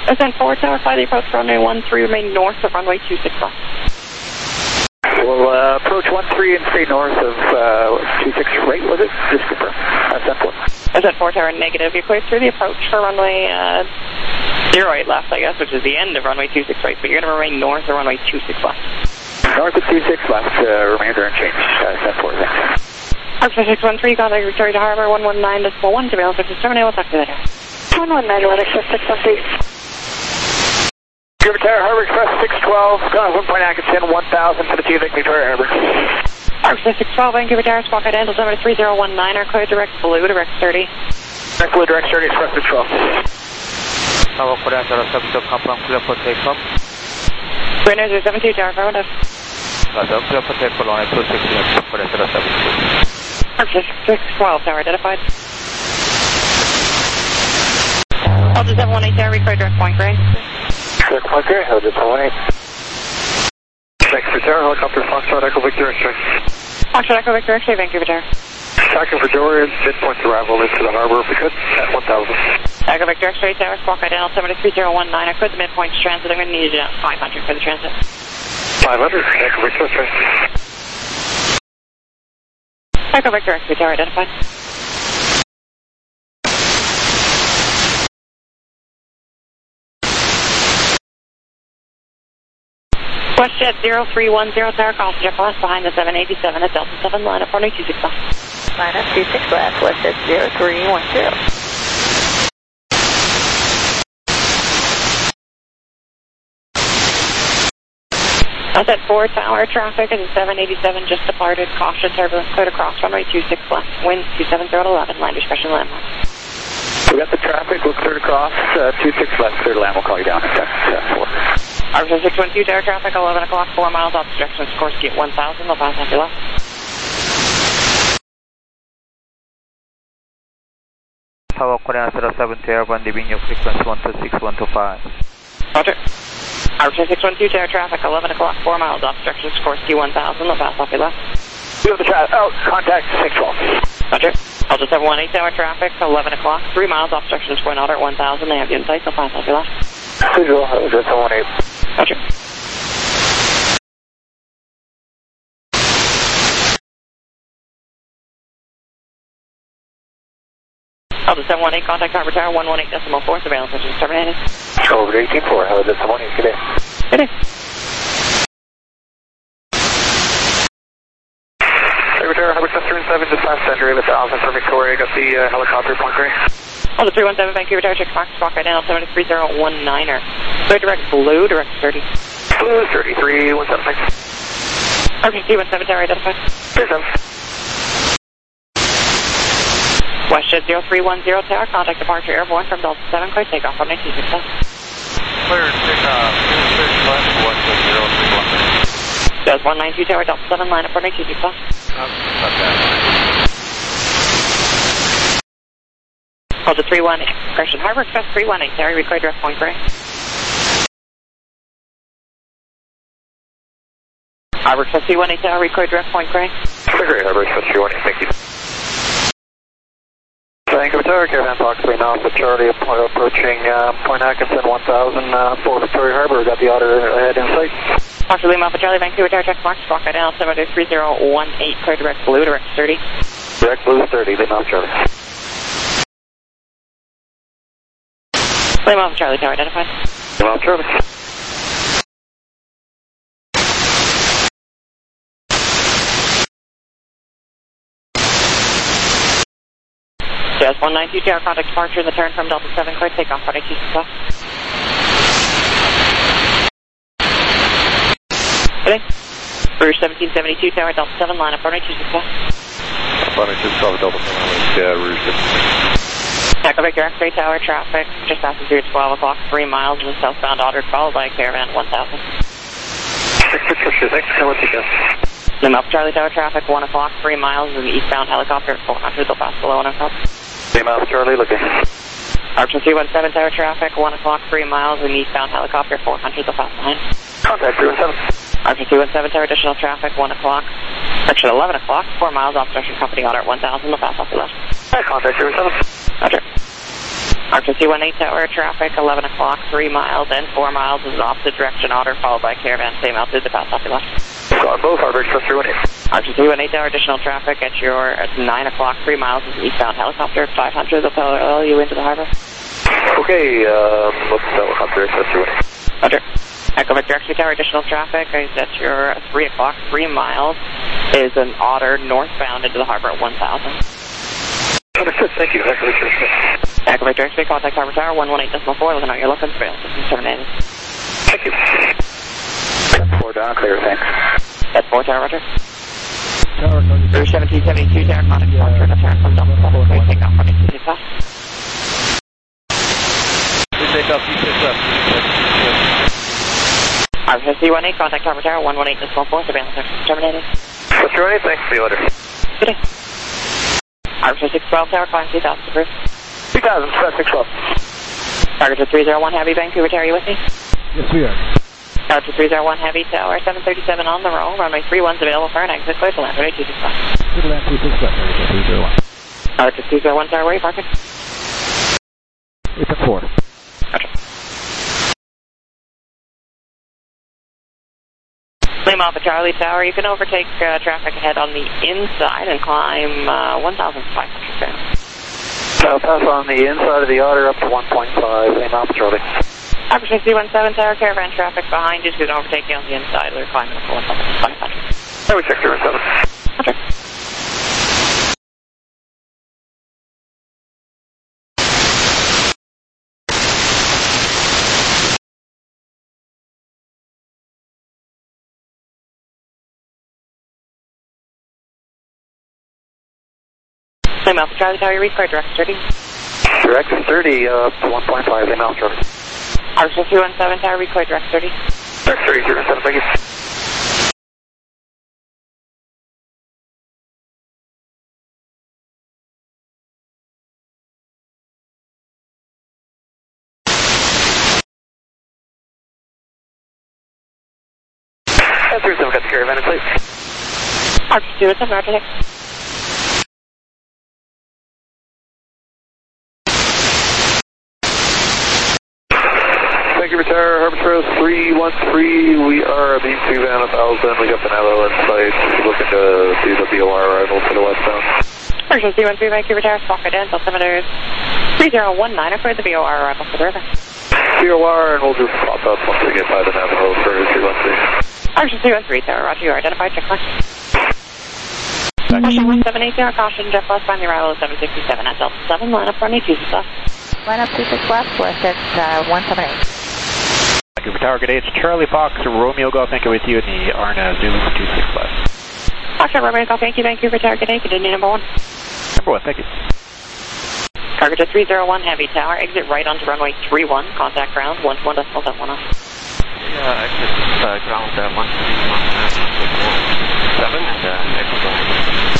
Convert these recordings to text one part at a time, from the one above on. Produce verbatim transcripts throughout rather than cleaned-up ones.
Ascend four tower, fly the approach runway one three, remain north of runway two six left. We'll uh, approach one three and stay north of uh, two six, right, was it? Just confirm. Ascend four. Ascend four tower, negative. You're clear through the approach for runway uh, zero eight left, I guess, which is the end of runway two six right, but you're going to remain north of runway two six left. North of two six left, uh, remainder unchanged. Uh, Ascend four, thanks. Archer six one three, contact Victoria to Harbor, one one nine decimal one, to be able to terminate, we'll talk to you later. one one nine, Atlantic six one three. Victoria Harbor Express six twelve, one point Atkinson, one thousand for the T V Victoria Harbor. Archer six twelve, Vancouver Tower, squawk identical number three zero one nine, our code direct blue, direct thirty. Direct blue, direct thirty, Express six twelve. Tower Korea zero seven two, confirm clear for takeoff. Winner zero seven two, Tower, affirmative. Roger, clear for takeoff, line two six zero, Korea zero seven two. Archer six twelve, Tower identified. Delta seven one eight, Tower, record direct point, Gray. Direct point, Gray, Delta seven one eight. Thanks for Tower, helicopter Foxtrot, Echo Victor X-ray. Foxtrot, Echo Victor X-ray, Vancouver Tower. Tracking for Victoria, midpoint arrival into the harbor if we could, at one thousand. Echo Victor X-ray, Tower, squawk identical seven three zero one nine, I could the midpoint transit, I'm going to need you at five hundred for the transit. five hundred, Echo Victor X-ray. Echo Victor X-ray, Tower identified. WestJet zero three one zero, Tower, call to Jet West behind the seven eighty-seven at Delta seven, line up runway two six left. Line up two six left, WestJet zero three one zero. Ascend four tower, traffic is seven eighty-seven, just departed, caution turbulence, cleared across runway two six left, wind two seven zero to eleven, line discretion landmark. We got the traffic, we'll clear across, uh, two six left, clear to land, we'll call you down at uh, four. Archer six one two, tower traffic, eleven o'clock, four miles off direction, Sikorsky at one thousand, they'll pass after left. Tower Korea zero seven two, airborne, leaving your frequency one two six one two five. Roger. Archer six one two, tower traffic, eleven o'clock, four miles off direction, Sikorsky one thousand, they'll pass off your left. You have the traffic, oh, contact six twelve. Roger. Delta seven one eight, tower traffic, eleven o'clock, three miles off direction, Point Otter at one thousand, they have you in sight, they'll pass off your left. Visual, seven one eight. Roger. Delta seven one eight, contact Harbor Tower, one one eight decimal four, surveillance engine terminated. Over to eighteen four, how is this morning? Good day. Good day. Victoria, Harbor Customer seven, just last Andrew, the thousand for Victoria, got the uh, helicopter point Gray. Delta three one seven, Vancouver Tower, check Fox, squawk identical seven three zero one niner. Clear direct blue, direct thirty. Blue, thirty-three, one seven six. Archer two one seven, tower identified. Here's them. WestJet zero three one zero, tower, contact departure airborne from Delta seven, clear takeoff on two six left. Clear takeoff, two six left, WestJet zero three one. Does one nine two, tower, Delta seven, line up for two six left. Delta three one eight, correction, Harbor Express three one eight, tower, record direct point Gray. Harbor Express three one eight, tower, record direct point Gray. Great, Harbor Express three one eight, thank you. Vancouver Tower, Caravan Fox three now, for Charlie, approaching uh, Point Atkinson one thousand uh, for Victoria Harbor, got the Otter ahead in sight. Fox Lima, for Charlie, Vancouver Tower, check Fox, squawk identical seven three zero one eight, clear direct blue, direct thirty. Direct blue, thirty, Lima, Charlie. Lima, for Charlie, tower identified. Lima, Charlie. Jazz one nine two, tower, contact departure in the turn from Delta seven, clear takeoff, runway two six left. Good day. Rouge seventeen seventy-two, tower, Delta seven, line up, runway two six left. Runway two six left, Delta seven, yeah, Rouge seventeen. Echo Victor X-ray tower, traffic, just passing through at twelve o'clock, three miles in the southbound Otter, followed by Caravan one thousand. six six six, thanks, how much you got? Lima, for Charlie, tower, traffic, one o'clock, three miles in the eastbound helicopter at four hundred, they'll pass below one o'clock. Lima, Charlie, looking. Archer three one seven, tower, traffic, one o'clock, three miles in the eastbound helicopter, four hundred, they'll pass behind. Contact three one seven. Archer three one seven, tower, additional traffic, one o'clock, section eleven o'clock, four miles off direction company Otter at one thousand, they'll pass off the left. Hi, contact three one seven. Roger. Archer C eighteen Tower, traffic, eleven o'clock, three miles, and four miles is opposite direction, Otter, followed by Caravan, same altitude, the pass off your left. On both, Harbor Express three one eight. Archer C eighteen Tower, additional traffic at your at nine o'clock, three miles is an eastbound helicopter, five hundred, they'll parallel you into the harbor. Okay, um, let's helicopter Express three one eight. Roger. Echo Victor X-Ray Tower, additional traffic is at your three o'clock, three miles is an Otter northbound into the harbor at one thousand. Understood, thank you. Echo Victor X-Ray. Echo Victor X-Ray, contact Harbor Tower, one one eight decimal four, let me know you're looking, surveillance system terminated. Thank you. Four down, clear, thanks. That's four Tower, Roger. Tower, Through seventeen seventy-two Tower, contact Foxtrot, turn from Delta seven, great takeoff, runway two six left. Good takeoff, two six left. Archer C eighteen, contact Harbor Tower, one one eight decimal four, surveillance system terminated. Express three one eight, thanks, see you later. Good day. Archer six twelve Tower, climb two thousand, approved. two thousand, Express six twelve. Target three zero one Heavy, Vancouver Tower, you with me? Yes, we are. Delta three zero one Heavy Tower, seven thirty-seven on the roll, runway three one's available for an exit, clear to land, runway two six left. Clear to land two six left, three zero one. Delta two zero one Tower, where are you parking? It's at four. Roger. Slim Alpha Charlie Tower, you can overtake uh, traffic ahead on the inside and climb uh, one thousand five hundred feet. I'll pass on the inside of the Otter up to one point five, aim Alpha Charlie. Archer C seventeen Tower, caravan traffic behind you, so you can overtake you on the inside, they're climbing up to one thousand five hundred. Highway six zero seven. Roger. Slim Alpha Charlie Tower, you reach direct thirty. Direct thirty, uh, up to one point five, aim Alpha Charlie. Archer C seventeen Tower, reach direct thirty. Direct thirty, zero seven, thank you. And three seven, got the caravan in place. Archer C seventeen, Roger six. Thank you, Retire, Harbor Express three one three, we are a beam two van one thousand, we got Pinello in sight, looking to see the B O R arrival to the westbound. Archer C seventeen, Vancouver Tower, squawk identical, altimeters three zero one nine, for the B O R arrival for the river. B O R, and we'll just pop up once we get by the Navajo for three one three. Archer C seventeen Tower, Roger, you are identified, check mark. Caution one seven eight Tower, caution, jet plus, find the arrival at seven sixty-seven at Delta seven, line up runway two six left. Line up two six left, left at uh, one seven eight. Vancouver Tower, good day. It's Charlie Fox, Romeo Golf Yankee with you in the Arna Zulu two six left. Foxtrot, Romeo Golf Yankee, Vancouver Tower, good day. Continue number one. Number one, thank you. Target to three zero one Heavy Tower, exit right onto runway three one, contact ground, one one decimal seven one off. Yeah, exit uh, ground uh, one three one seven and uh, exit ground.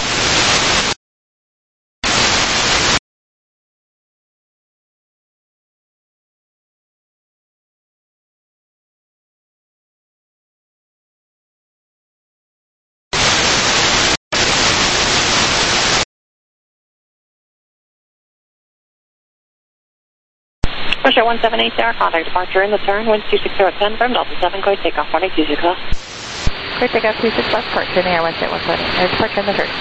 Push one seven eight Tower, contact departure in the turn, wind two six zero at ten from Delta seven, code takeoff, runway two six left. Clear takeoff two six left, port in the air, west at one twenty. There's departure in the turn.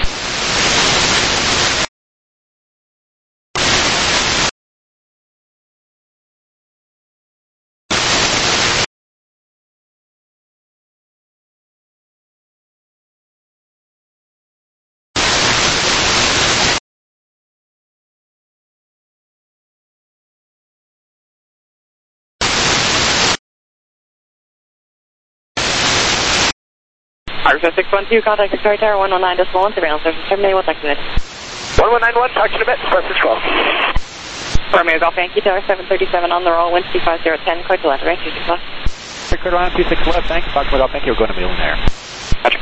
Archer six one two, contact Victoria Tower, one one nine decimal one, surveillance service terminated, what's exited? one one nine one, talk to you in a bit, Express six twelve. Romeo Golf Yankee Tower, seven thirty-seven on the roll, wind two five zero at ten, code to left, right, two six left. Clear to land two six left, thanks. Fox Golf Yankee, we're going to Millionaire. Roger.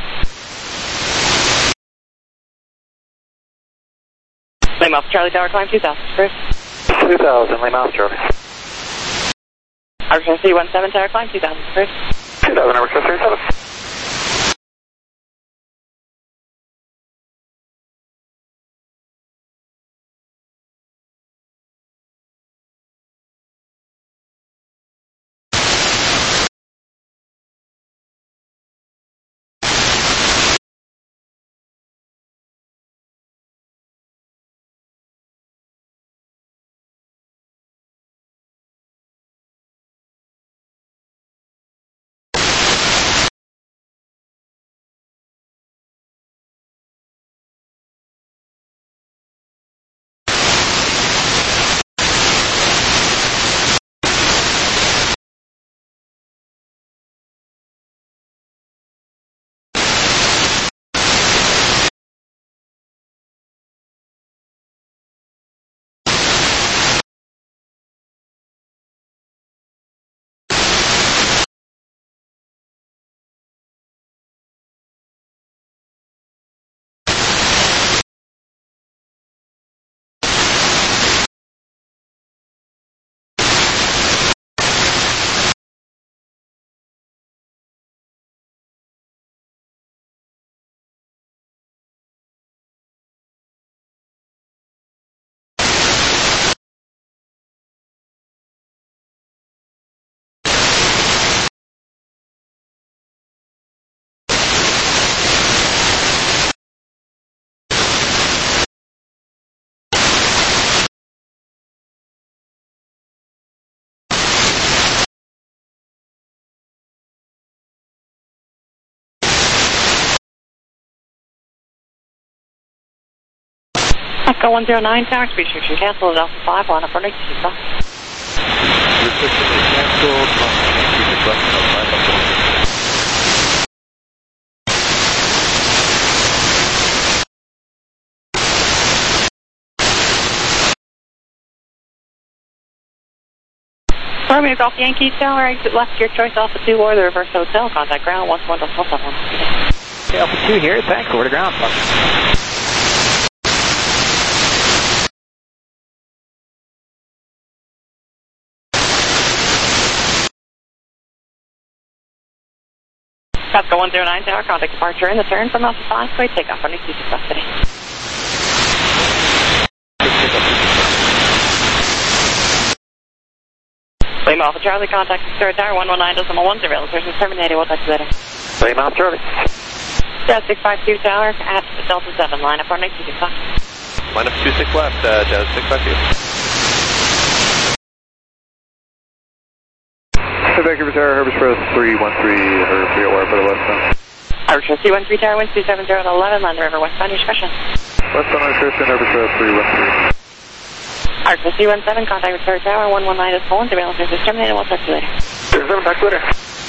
Lame off Charlie Tower, climb two thousand, approved. two thousand, lay mouth, Charlie. Archer C seventeen Tower, climb two thousand, approved. two thousand, Harbor Express three seven. Echo one zero nine, tower, speed restriction canceled, Alpha five, line up running two six left. Restriction is canceled, two six left, outside of the Romeo Golf Yankee Tower, exit left, your choice Alpha two or the reverse hotel, contact ground, one one double seven. Okay, Alpha two here, thanks, over to ground. Echo one zero nine, tower, contact departure in the turn from Alpha five, clear takeoff running two six left today. Lima Alpha Charlie, contact third tower, one one nine decimal one, surveillance station terminated, we'll touch you later. Lima Alpha Charlie. Jazz six five two tower, at Delta seven, line up running two six left. line up two six left, uh, Jazz six five two. Vancouver Tower, Herbert Express three one three, or forget where for the westbound. Herbert Express C one three tower, winds two seven zero to eleven, land River westbound, your discretion. Westbound on Kirsten, Herbert Express three one three. Herbert Express C one seven, contact with third tower, one one nine decimal one, surveillance station terminated, we'll touch you later. seven, back later.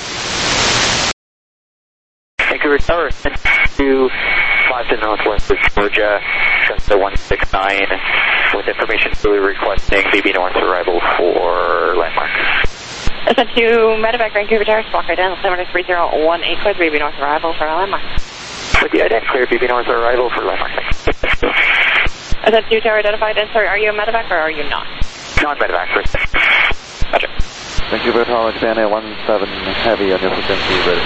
Vancouver Tower, two five to northwest of Georgia, Augusta one six nine, with information fully requesting B B North arrival for landmark. S N two Medevac, Vancouver Tower, squawk right down, seven three zero one eight, clear B B North arrival for landmark. With the ident, clear B B North arrival for landmark. S N two Tower identified, and sorry, are you a Medevac or are you not? Non-medevac, first. Roger. Vancouver Tower, expand one seven heavy on your frequency, ready.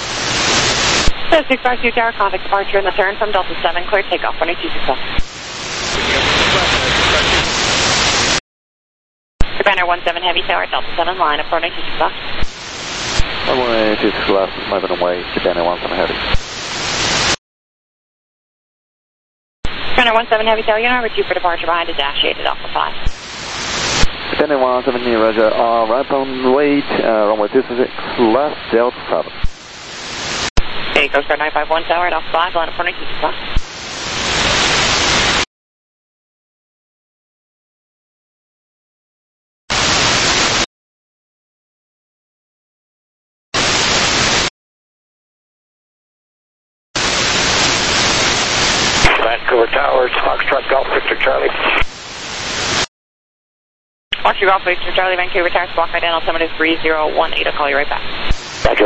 six five two Tower, contact departure in the turn from Delta seven, clear takeoff, running two six left. Banner one seven Heavy Tower, Delta seven, line up running two six left. Runway two six left, moving away, Banner one seven Heavy. Banner one seven Heavy Tower, you know, retrieve for departure behind a dash eight at Alpha five. Banner one seven, Roger, uh, right on wait, uh, runway two six left, Delta seven. Okay, Coast Guard nine five one Tower at Alpha five, line up running two six left. Vancouver Towers, Foxtrot Golf, Victor Charlie. Foxtrot Golf, Victor Charlie, Vancouver Tower, squawk right down, altimeter three zero one eight, I'll call you right back. Roger.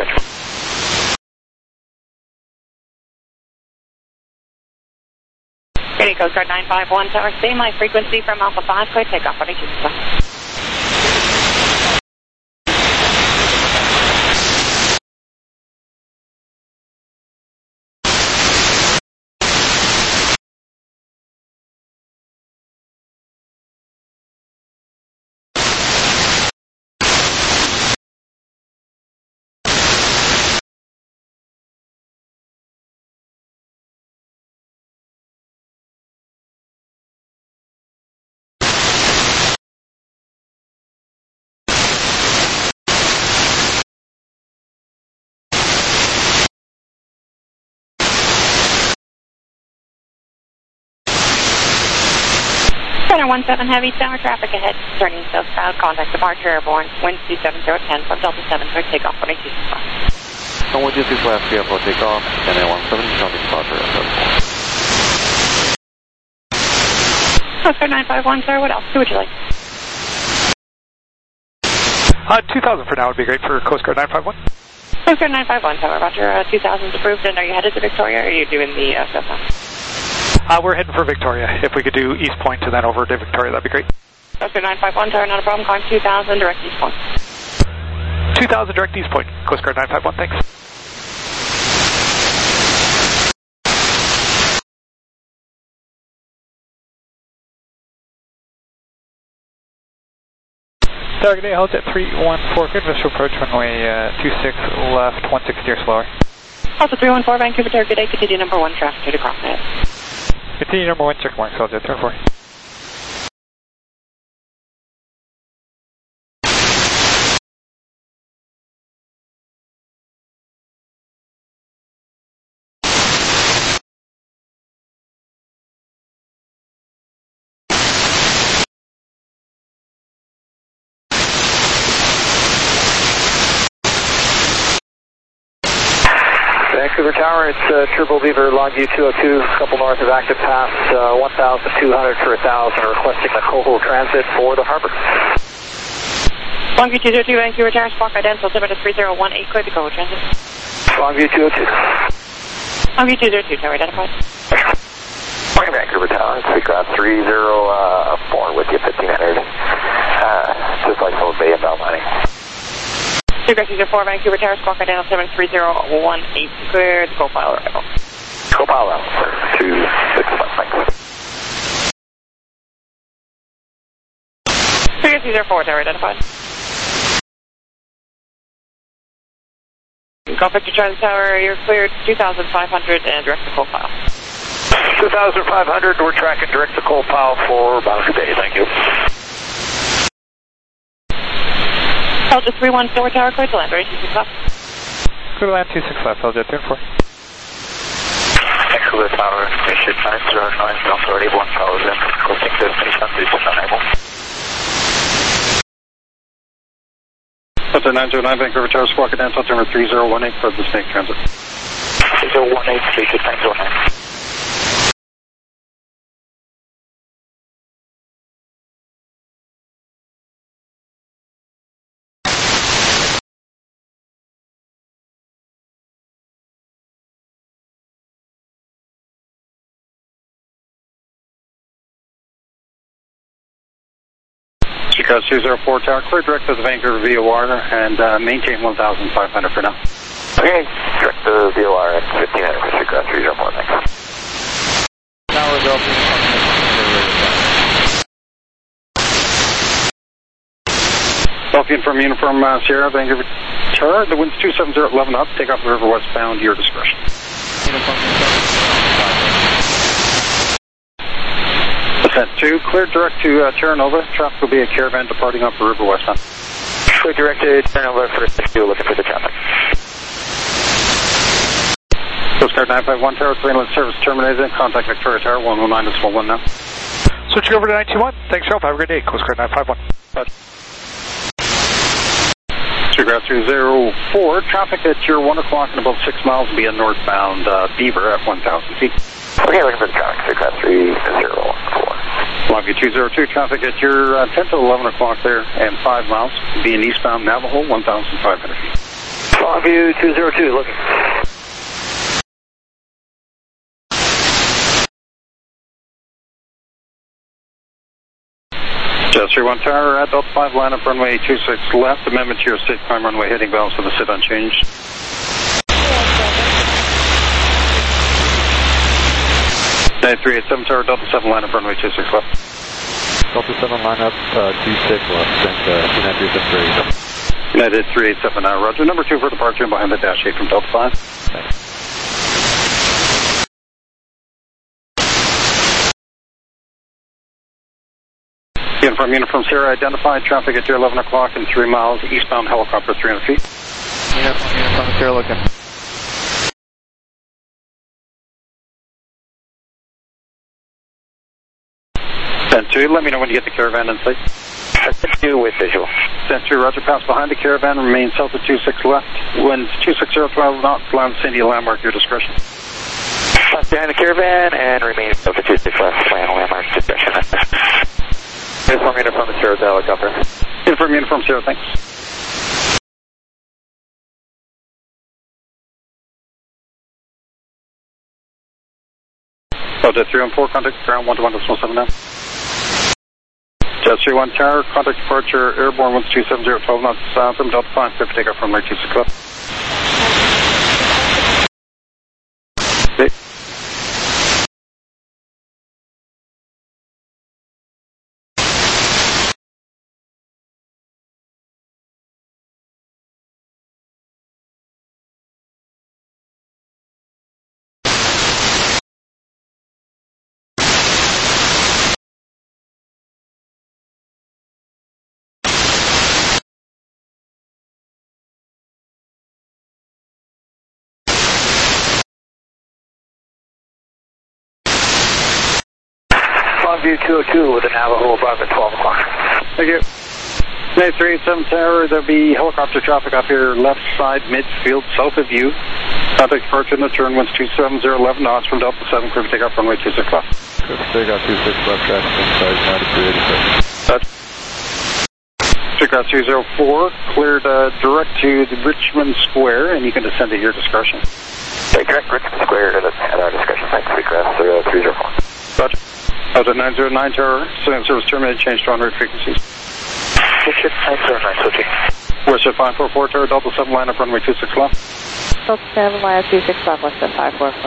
Okay, Coast Guard nine five one Tower, same line frequency from Alpha five, clear takeoff, running two six left. Center one seven Heavy Tower, traffic ahead, turning southbound, contact departure airborne, wind two seven zero one zero from Delta seven, clear takeoff, running two six left. Runway two six left, clear for takeoff, Banner one seven, contact departure at Coast Guard nine five one, sir, what else? Who would you like? Uh, two thousand for now would be great for Coast Guard nine five one. Coast Guard nine five one, Tower, Roger, uh, two thousand is approved, and are you headed to Victoria, or are you doing the uh, southbound? Uh, we're heading for Victoria. If we could do East Point and then over to Victoria, that'd be great. Coast Guard nine five one, Tower, not a problem, calling two thousand, direct East Point. two thousand direct East Point, Coast Guard nine five one, thanks. Target A, hold at three one four, good visual approach runway uh, two six left, one six deer slower. Also three one four, Vancouver Tower, good day, continue number one, traffic due to cross ahead. Continue number one, check mark, soldier, three four. Vancouver Tower, it's uh, Triple Beaver, Longview two oh two, a couple north of Active Pass, uh, one thousand two hundred for one thousand, requesting the Coho Transit for the harbor. Longview two oh two, Vancouver Tower, Squawk Identical, altimeter three zero one eight, clear to Coho Transit. Longview two oh two. Longview two oh two, Tower identified. Morning, Vancouver Tower, it's uh, three zero four with you, fifteen hundred, uh, just like Old Bay and Bell Mining. Seagrass two oh four, Vancouver Tower, Squawk Identical, altimeter three zero one eight, clear to co-pilot arrival. Co-pilot, sir, two six five, thanks. Seagrass two oh four, Tower identified. Golf Victor Charlie Tower, you're cleared two thousand five hundred and direct to co-pilot. two thousand five hundred, we're tracking direct to co-pilot for Boundary Bay, thank you. Delta three one four, Tower, clear to land, ready two six left. Clear to land two six left, Delta three four. Vancouver Tower, information nine zero nine, Delta already one thousand, requesting destination reach unable. Delta nine zero nine, Vancouver Tower, Squawk Identical, altimeter three zero one eight for the Snake Transit. three zero one eight, station nine zero nine. Because two zero four Tower, clear direct to the Vancouver V O R and uh, maintain one thousand five hundred for now. Okay, direct to V O R at fifteen hundred for Seagrass three zero four, thanks. Tower Delta. Delphian from Uniform uh, Sierra, Vancouver Tower, the wind's two seven zero, eleven up, take off the river westbound, your discretion. Descent two, clear direct to uh, Terra Nova, traffic will be a caravan departing off the river westbound. Clear direct to Terra Nova for two, looking for the traffic. Coast Guard nine five one Tower, Greenland service terminated, contact Victoria Tower, one one nine, decimal one now. Switching over to nine two one, thanks for help, have a great day, Coast Guard nine five one. Seagrass two zero four, traffic at your one o'clock and about six miles will be a northbound uh, Beaver at one thousand feet. Okay, looking for the traffic, Seagrass three zero four. Longview two zero two, traffic at your uh, ten to eleven o'clock there and five miles will be an eastbound Navajo, one thousand five hundred feet. Longview two zero two, looking. Just three one Tower, at Delta five, line up runway two six left, amendment to your state climb runway heading valves for the sit unchanged. nine three eight seven Tower, Delta seven, line up runway two six left. Delta seven, line up uh, two six left, and uh, United three seven three. United three eight seven, uh, roger. Number two for departure and behind the dash eight from Delta five. Thanks. Uniform Uniform Sierra identified, traffic at your eleven o'clock and three miles, eastbound helicopter three hundred feet. Uniform Uniform Sierra looking. Send two, let me know when you get the caravan in sight. Send two with visual. Send two, roger, pass behind the caravan, remain south of two six left. Winds two six zero, twelve knots, land Sandy landmark, your discretion. Pass behind the caravan and remain south of two six left, land landmark, discretion. Uniform Uniform Sierra helicopter. Uniform Uniform Sierra, thanks. Delta three one four, contact ground one to one decimal seven now. Jet three one Tower, contact departure airborne winds two seven zero, twelve knots south from Delta five, clear for takeoff from right two six left. Okay. Longview two oh two with a Navajo above at twelve o'clock. Thank you. nine three eight seven Tower, there'll be helicopter traffic off your left side midfield south of you. Contact departure in the turn, winds two seven zero, eleven knots from Delta seven, clear for takeoff, runway two six left. Clear for takeoff, two six left, traffic inside, United three eighty-six. Takeoff two zero four, cleared uh, direct to the Richmond Square, and you can descend at your discretion. Okay, direct Richmond Square at, at our discretion. Thanks, Seacrest uh, three zero four. Roger. Out at nine zero nine tower, service terminated, change to on-route frequencies. Richard, nine zero nine, switching. West at five four four tower, Delta seven, line up runway two six left. Delta seven, line up two six left, west at five four four.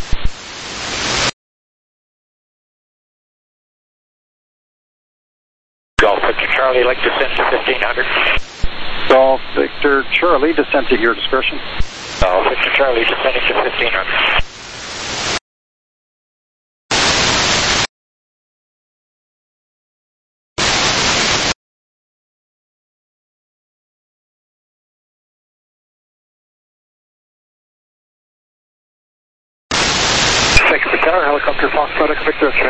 Golf Victor Charlie, like descent to fifteen hundred. Golf Victor Charlie, descent at your discretion. Golf Victor Charlie, descending to fifteen hundred. Thank you for tower, helicopter Foxtrot, Echo Victor X-ray.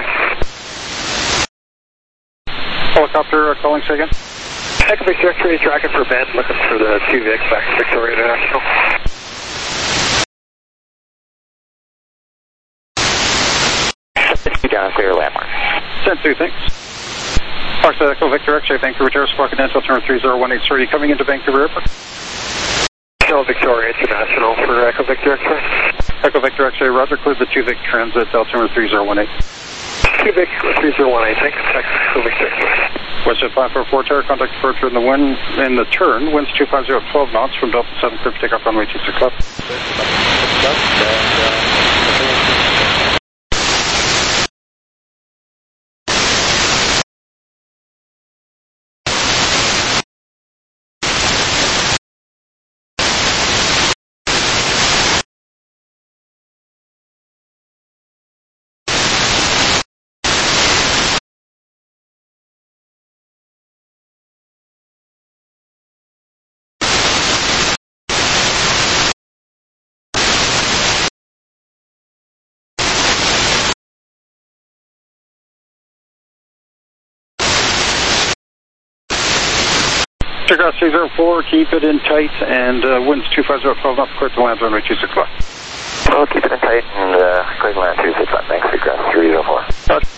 Helicopter uh, calling, say again? Echo Victor X-ray, tracking for Ben, looking for the two Vics back to Victoria International. Down clear landmark. Send two, thanks. Foxtrot Echo Victor X-ray, Vancouver Terrace, Squawk Continental, turn three zero one eight three, coming into Vancouver Airport. Still Victoria International for Echo Victor X-ray. Echo Victor X-ray, roger, cleared the two Vic transit, altimeter three zero one eight. two Vic three zero one eight, thanks. Echo Victor X-ray. West at five four four tower, contact departure in the wind, in the turn, winds two five zero, twelve knots from Delta seven, clear for takeoff, runway two six left. Takeoff three zero four, keep it in tight, and uh, winds two five zero, twelve knots, clear to land runway two six left. Well, keep it in tight and uh, clear to land two six left. Thanks, Seacrest three zero four. Roger.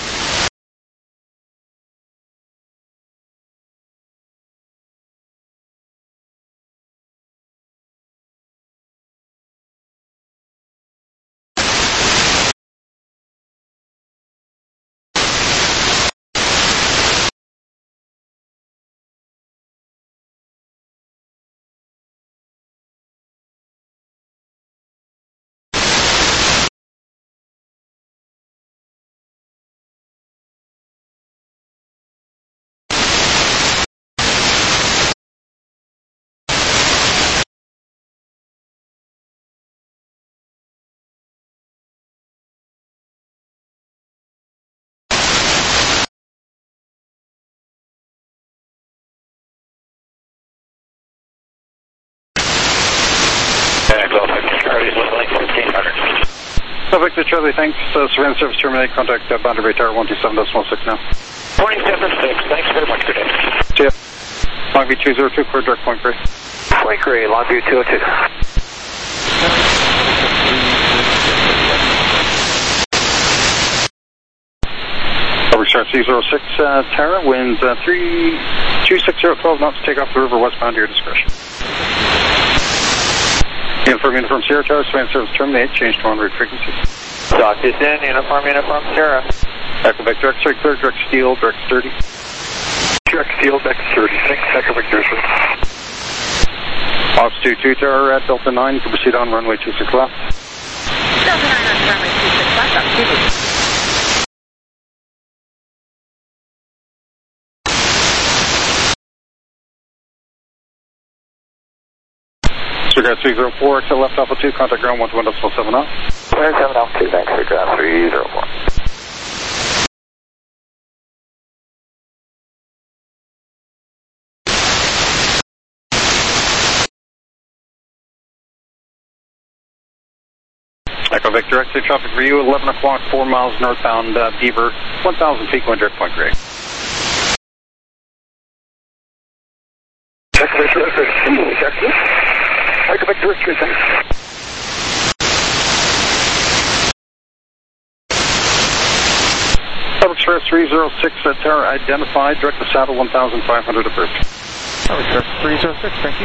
So Victor Charlie, thanks. Uh, surveillance service terminate. Contact uh, Boundary Bay Tower one two seven point six now. Morning, seven six. Thanks very much today. See ya. Longview two zero two, clear direct Point Grey. Point Grey, Longview two oh two. Overstart C zero six, uh, Tara, winds uh, three two six zero, twelve knots, take off the river westbound to your discretion. Uniform, uniform, Sierra Tower, surveillance service terminate, change to on-route frequencies. Dock this in, uniform, uniform, Sierra. Echo Victor X-ray, clear, direct steel, direct sturdy. Direct steel, direct sturdy, thanks, Echo Victor. Ops two two Tower at Delta nine, you can proceed on runway two six left. Delta nine on runway two six left, up two. Sugar three zero four, exit left Alpha two, contact ground one to one decimal seven off. one seven off two, thanks, Sugar three zero four. Echo Victor X-ray traffic for you, eleven o'clock, four miles northbound uh, Beaver, one thousand feet going direct Point Grey. Echo Victor X-ray, Echo Victor X-ray, thanks. Express three zero six at Tower identified, direct to saddle one thousand five hundred approach. Tower Express three zero six, thank you.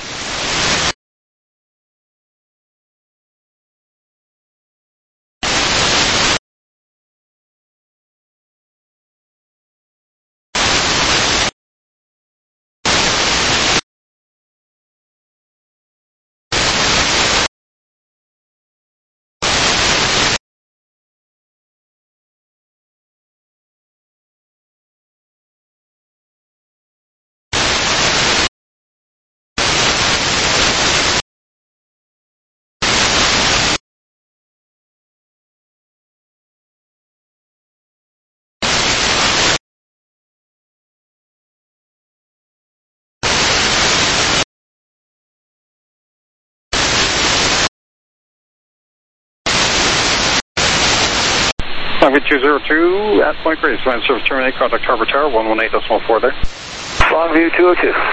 Longview two zero two at Point Grace. Line service terminate. Contact Harbor Tower one one eight decimal four there. Longview two oh two.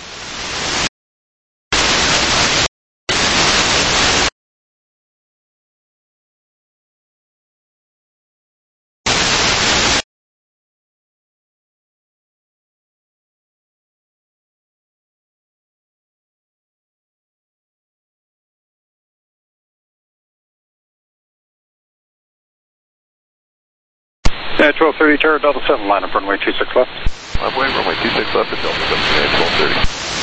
Uh, twelve thirty Tower Delta seven, line up runway two six left. Runway, runway two six left at Delta seven, twelve thirty.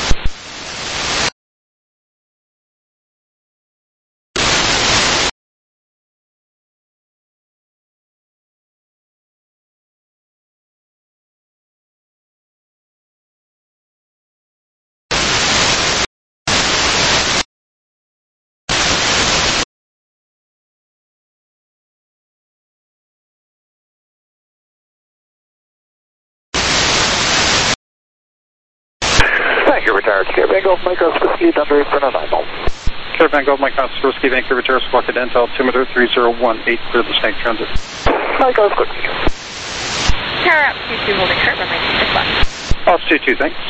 Vancouver Tower, Caravan Golf Mike Oscar Ski, Thunder for Nanaimo. Caravan Golf Mike Oscar Whiskey, Vancouver Tower, squawk at Dental, altimeter three zero one eight, clear the snake transit. Mike Oscar. Tower up two two, holding short, runway two six left. Off two two, thanks.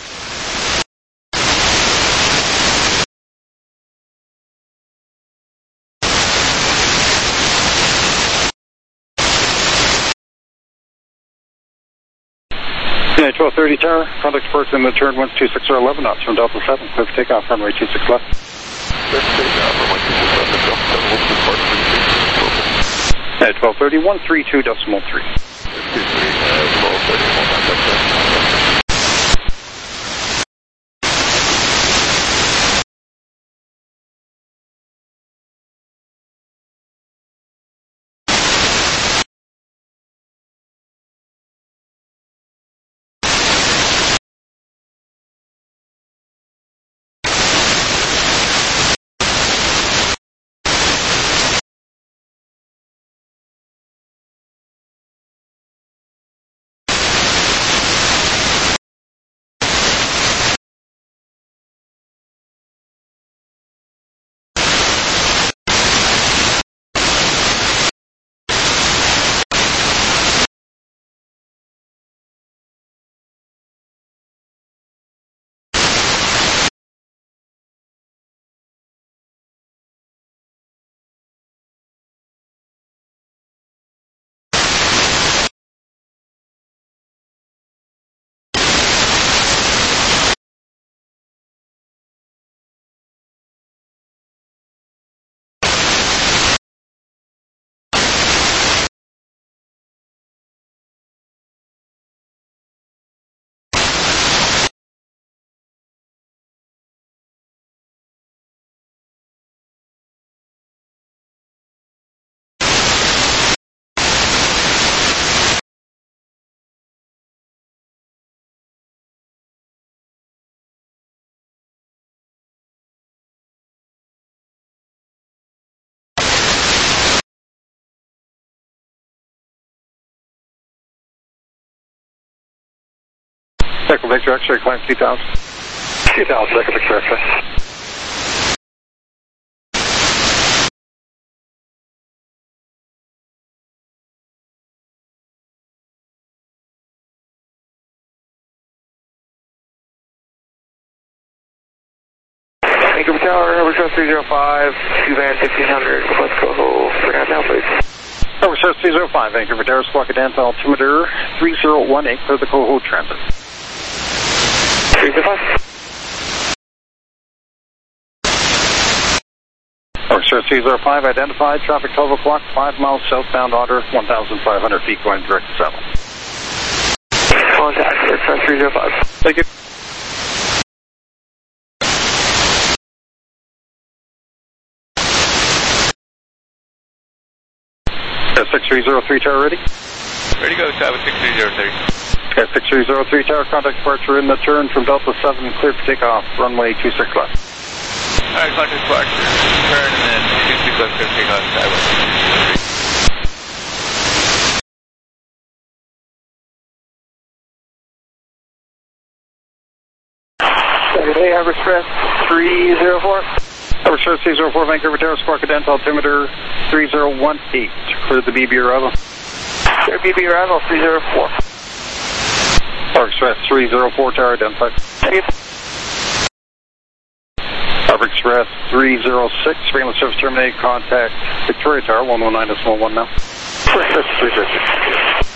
Yeah, twelve thirty Tower, contact approach in the turn once two six or eleven knots from Delta seven, clear for takeoff, runway two six left. Clear for takeoff, runway two six left at Delta seven, we'll depart three six. Yeah, twelve thirty, one three two decimal three. two three, uh, twelve thirty, one nine seven. Echo Victor X-ray, climb two thousand. two thousand, Echo Victor X-ray. Vancouver Tower, Harbor Trust three zero five, two van fifteen hundred, West Coho, for now, please. Over Source three zero five, Vancouver Tower, Squawk Dance, altimeter three zero one eight for the Coho Transit. three zero five. Over Source three zero five, identified, traffic twelve o'clock, five miles southbound order, one thousand five hundred feet going direct to seven. Contact Air three zero five. Thank you. six three zero three tower ready? Ready to go, Tower six three zero three. Okay, six three zero three tower, contact departure in the turn from Delta seven, clear for takeoff, runway two six left. Alright, contact departure, turn, and then two six left, clear for takeoff, Tower six three zero three. Hey, Harbor Express three zero four. Harbor Express three zero four, Vancouver Tower, Squawk Dance, altimeter three zero one eight. Clear the B B arrival. Clear B B arrival three zero four. Harbor Express three zero four, tower identified. Thank you. Harbor Express three zero six, regular service terminated, contact Victoria Tower, one one nine decimal one now. three zero six.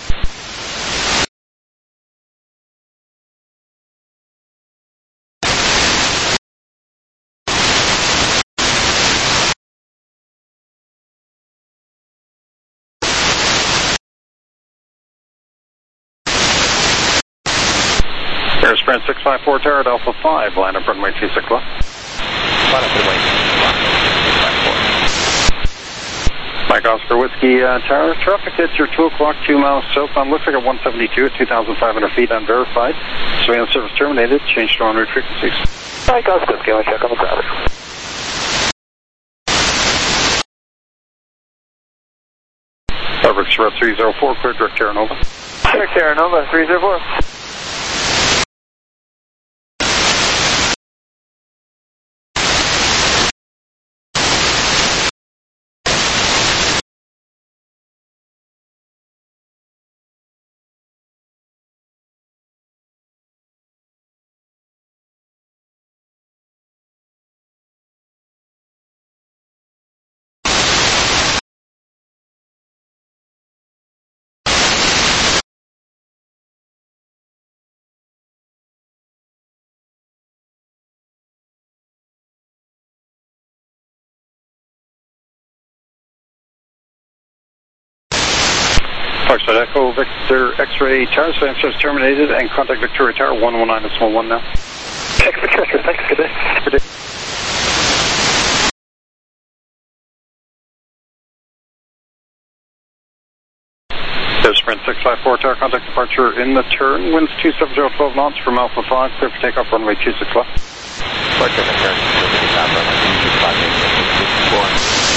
Air Sprint six five four tower at Alpha five, line up runway two six left. Line up runway six five four. Mike Oscar Whiskey uh, Tower, traffic hits your two o'clock, two miles southbound, looks like a one seventy-two at two thousand five hundred feet unverified. Surveillance service terminated, change to en route frequencies. Mike Oscar Whiskey, I'll check on the traffic. Harbor Express three zero four, clear direct Terra Nova. Clear Terra Nova three zero four. Parkside Echo, Victor X-ray Tower, surveillance service terminated, and contact Victoria Tower, one one nine decimal one now. Check the pressure, thanks, good day. Good day. Air Sprint six five four tower, contact departure in the turn, winds two seven zero twelve knots from Alpha five, clear for takeoff, runway two six left. Departure in the turn, clear for takeoff, runway two six five eight six four.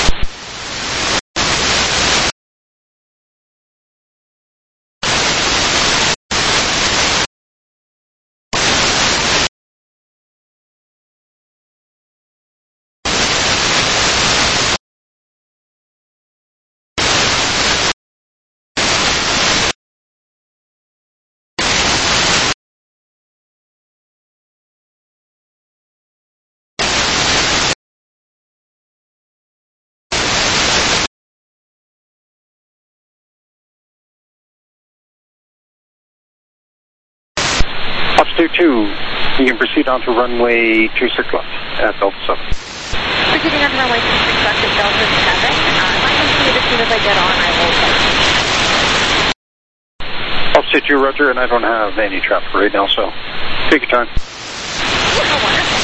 Altitude two, you can proceed on to runway two six left at Delta seven. Proceeding on to runway two six left at Delta seven. Uh, I can see it as soon as I get on, I will start. Altitude two, roger, and I don't have any traffic right now, so take your time. Oh, wonderful.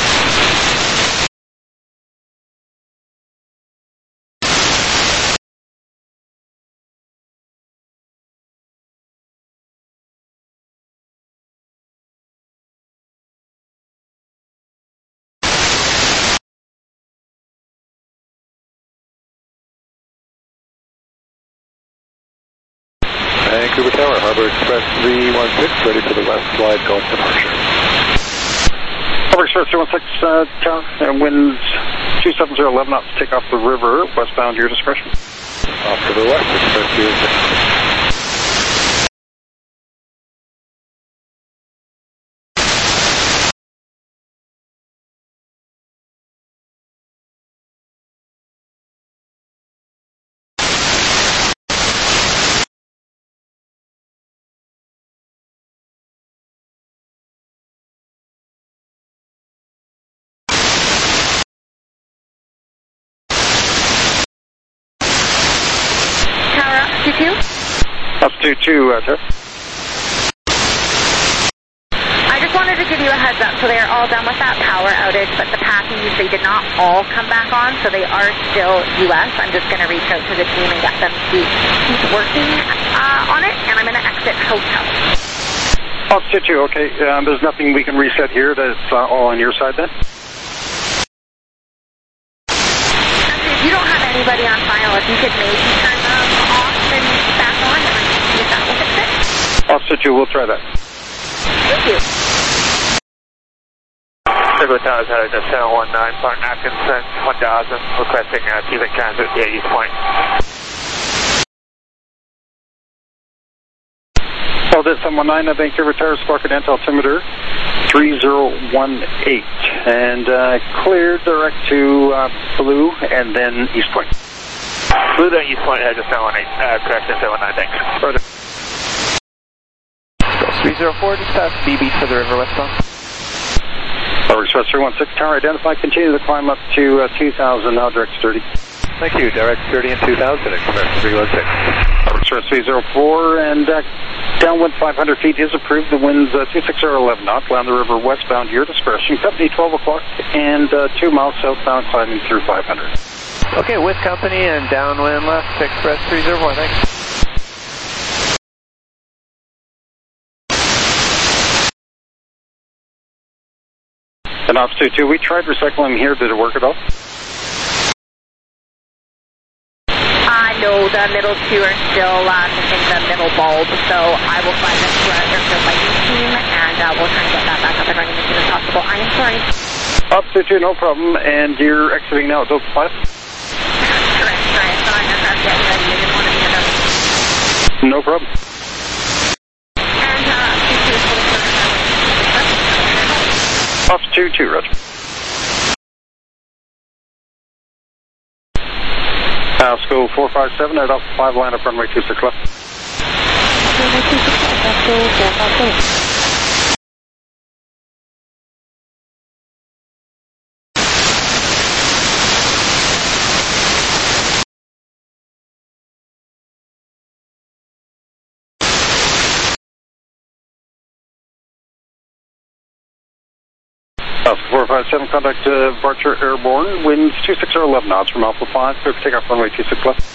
Vancouver Tower, Harbor Express three one six, ready for the west slide Gulf departure. Harbor Express three one six, uh, Tower, and winds two seven zero eleven knots, take off the river, westbound, your discretion. Off to the west, Express two six. Altitude two, uh, sir. I just wanted to give you a heads up. So they are all done with that power outage, but the passenger, they did not all come back on, so they are still U S. I'm just going to reach out to the team and get them to keep working uh, on it, and I'm going to exit hotel. Altitude two, okay. Um, there's nothing we can reset here. That's uh, all on your side then? Actually, if you don't have anybody on file, if you could maybe turn them off and back on, and see if that will fix it. Altitude two, we'll try that. Thank you. Circle Towers had a seven one nine, Park Atkinson, one thousand, requesting uh, Cubic Transit via East Point. Oh, this seven one nine, uh, Vancouver Tower, Spark Cadent altimeter three zero one eight, and uh, clear direct to uh, Blue and then East Point. Blue then East Point has a seven one eight, uh, correction seven one nine, thanks. Further. three zero four, dispatch B B for the river westbound. Tower Express three one six, tower identified, continue the climb up to uh, two thousand, now direct thirty. Thank you. Direct thirty and two thousand, Express three one six. Tower Express three zero four, and uh, downwind five hundred feet is approved. The wind's uh, two six zero eleven knots, land the river westbound, your discretion. Company twelve o'clock, and uh, two miles southbound, climbing through five hundred. Okay, with company and downwind left, Express three zero four, thanks. And Altitude two, we tried recycling here. Did it work at all? Uh, no, the middle two are still uh, missing the middle bulb, so I will flag this to our airfield lighting team, and uh, we'll try and get that back up and running as soon as possible. I am sorry. Altitude two, no problem, and you're exiting now at Delta five? Correct, sorry, I saw an aircraft getting ready. I didn't want to be interrupted. No problem. And, uh, two two is fully clear. Altitude two, roger. Uh, school four five seven at Alpha five, line up runway two six left. Runway two six left, that's school four five seven. Alpha four five seven, contact uh, departure airborne, winds two six zero eleven knots from Alpha five, clear for takeoff runway two six left.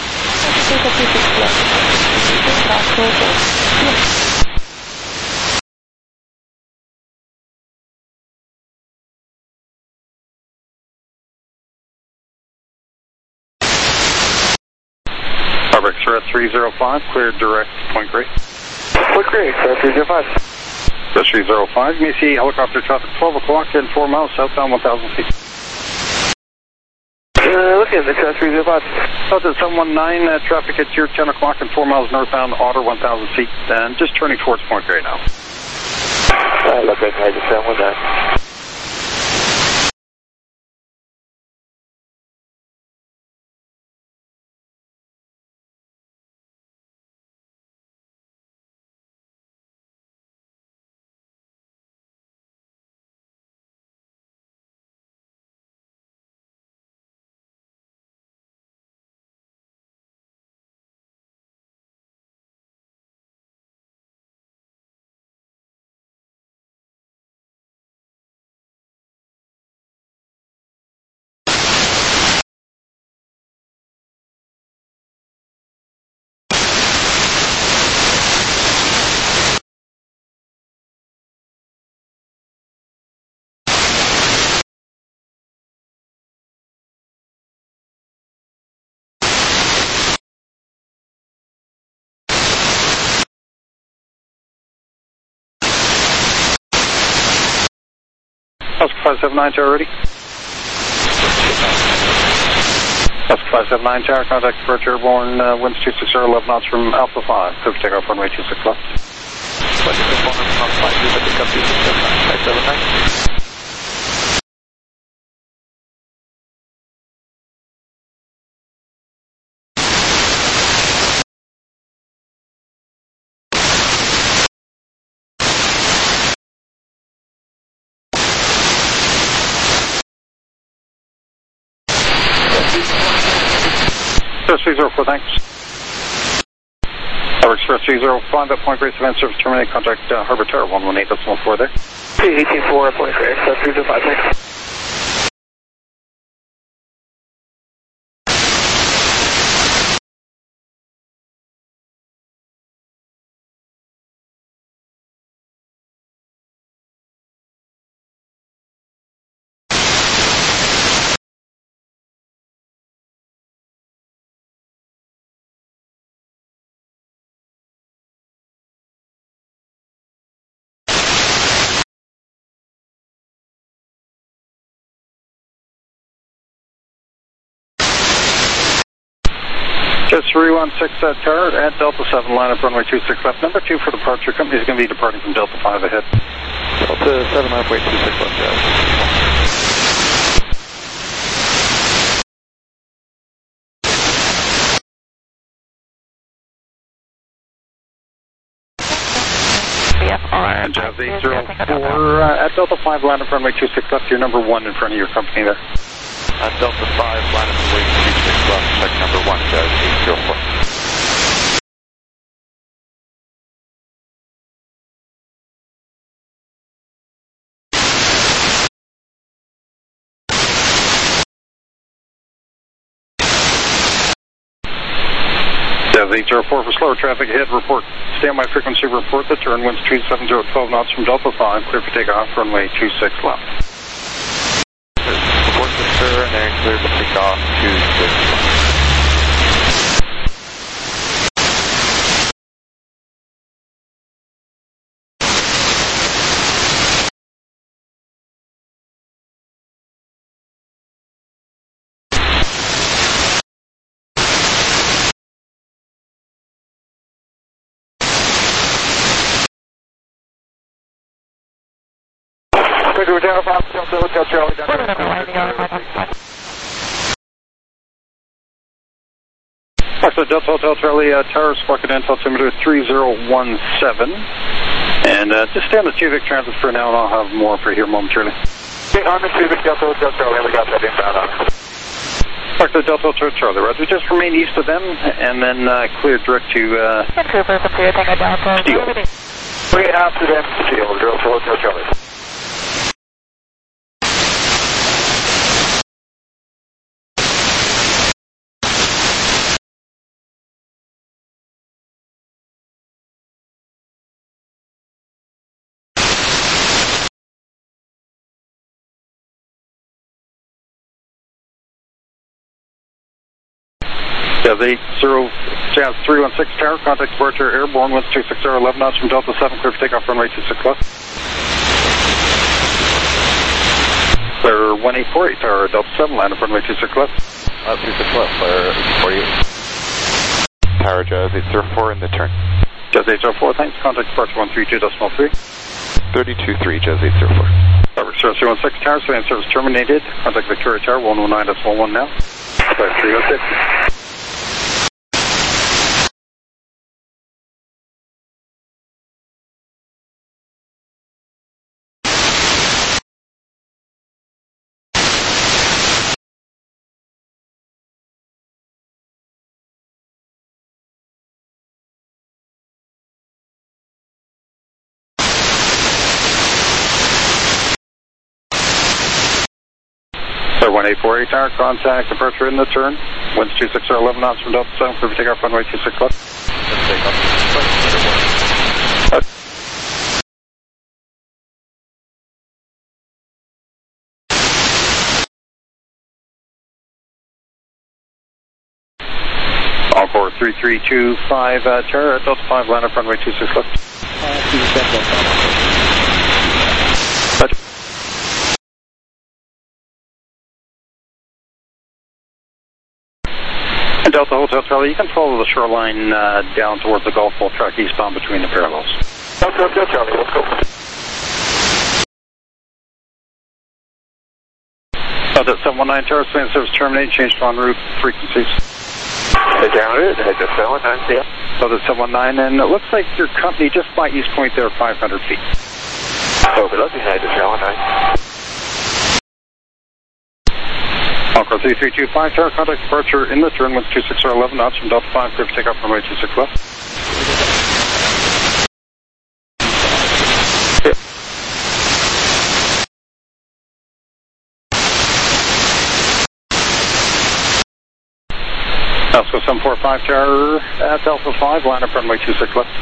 Harbor Express three zero five, cleared direct Point Grey. Point Grey, three zero five. Express three zero five, you may see helicopter traffic twelve o'clock and four miles southbound one thousand feet. Uh, looking at Express three zero five. Delta seven one nine, uh, traffic at your ten o'clock and four miles northbound, Otter one thousand feet, and just turning towards Point Grey now. Uh, look like I just seven one nine. Oscar five seven nine tower ready. Oscar five seven nine tower, contact departure airborne, uh, winds two six zero eleven knots from Alpha five, clear for takeoff runway two six left. three zero four, thanks. Tower Express three zero five at Point Grace, event service terminate, contact uh, Harbour Tower one one eight decimal four there. eighteen four at Point Grace, that's three zero five six. Just three one six at Tower at Delta seven, line up runway two six left. Number two for departure. Company is going to be departing from Delta five ahead. Delta seven, line up way two six left, guys. And Jazz eight zero four uh, at Delta five, line up runway two six left. You're number one in front of your company there. At Delta five, line up way two six left, check number one, Jazz eight zero four. Jazz eight zero four for slower traffic ahead, report standby frequency report. The turn winds two seven zero twelve knots from Delta five, clear for takeoff, runway two six left. Report the sir, and then clear for takeoff, two six left. Hotel Charlie. Foxtrot Delta Hotel Charlie, uh, Tower Spark altimeter three zero one seven. And uh, just stay on the Civic Transit for now, and I'll have more for you here momentarily. Okay, on the Civic Delta Hotel Charlie, we got that inbound on. Foxtrot Delta Hotel Charlie, Roger. Just remain east of them, and then uh, clear direct to uh, Steel. Three after them, Steel, Delta Hotel Charlie. Jazz eight zero, Jazz three one six Tower, contact departure airborne, winds two six zero, eleven knots from Delta seven, clear for takeoff, runway two six left. Clear one eight four eight Tower, Delta seven, line up runway two six left. Uh, two six left, clear eight forty-eight. Tower, Jazz eight zero four in the turn. Jazz eight zero four, thanks, contact departure one three two decimal three. thirty-two three, Jazz eight zero four. Robert, Service three one six Tower, surveillance service terminated, contact Victoria Tower, one oh nine decimal one now. Flight three oh six. one eight four eight Tower, contact departure in the turn. Winds two six zero, eleven knots from Delta seven, clear for takeoff, runway two six left. Encore three three two five uh, Tower, Delta five, line up runway two six left. Roger. Delta Hotel Charlie, you can follow the shoreline uh, down towards the Gulf Ball track eastbound between the parallels. Delta Hotel Charlie, let's go. Delta seven one nine Tower, surveillance service terminated, changed en route frequencies. Head down it, head to seven one nine, yeah. Delta seven one nine, and it looks like your company just by East Point there, five hundred feet. Over, let's head to seven one nine. Encore three three two five Tower, contact departure in the turn with two six zero, eleven knots from Delta five, clear for takeoff runway two six left. seven four five Tower at Alpha five, line up runway two six left.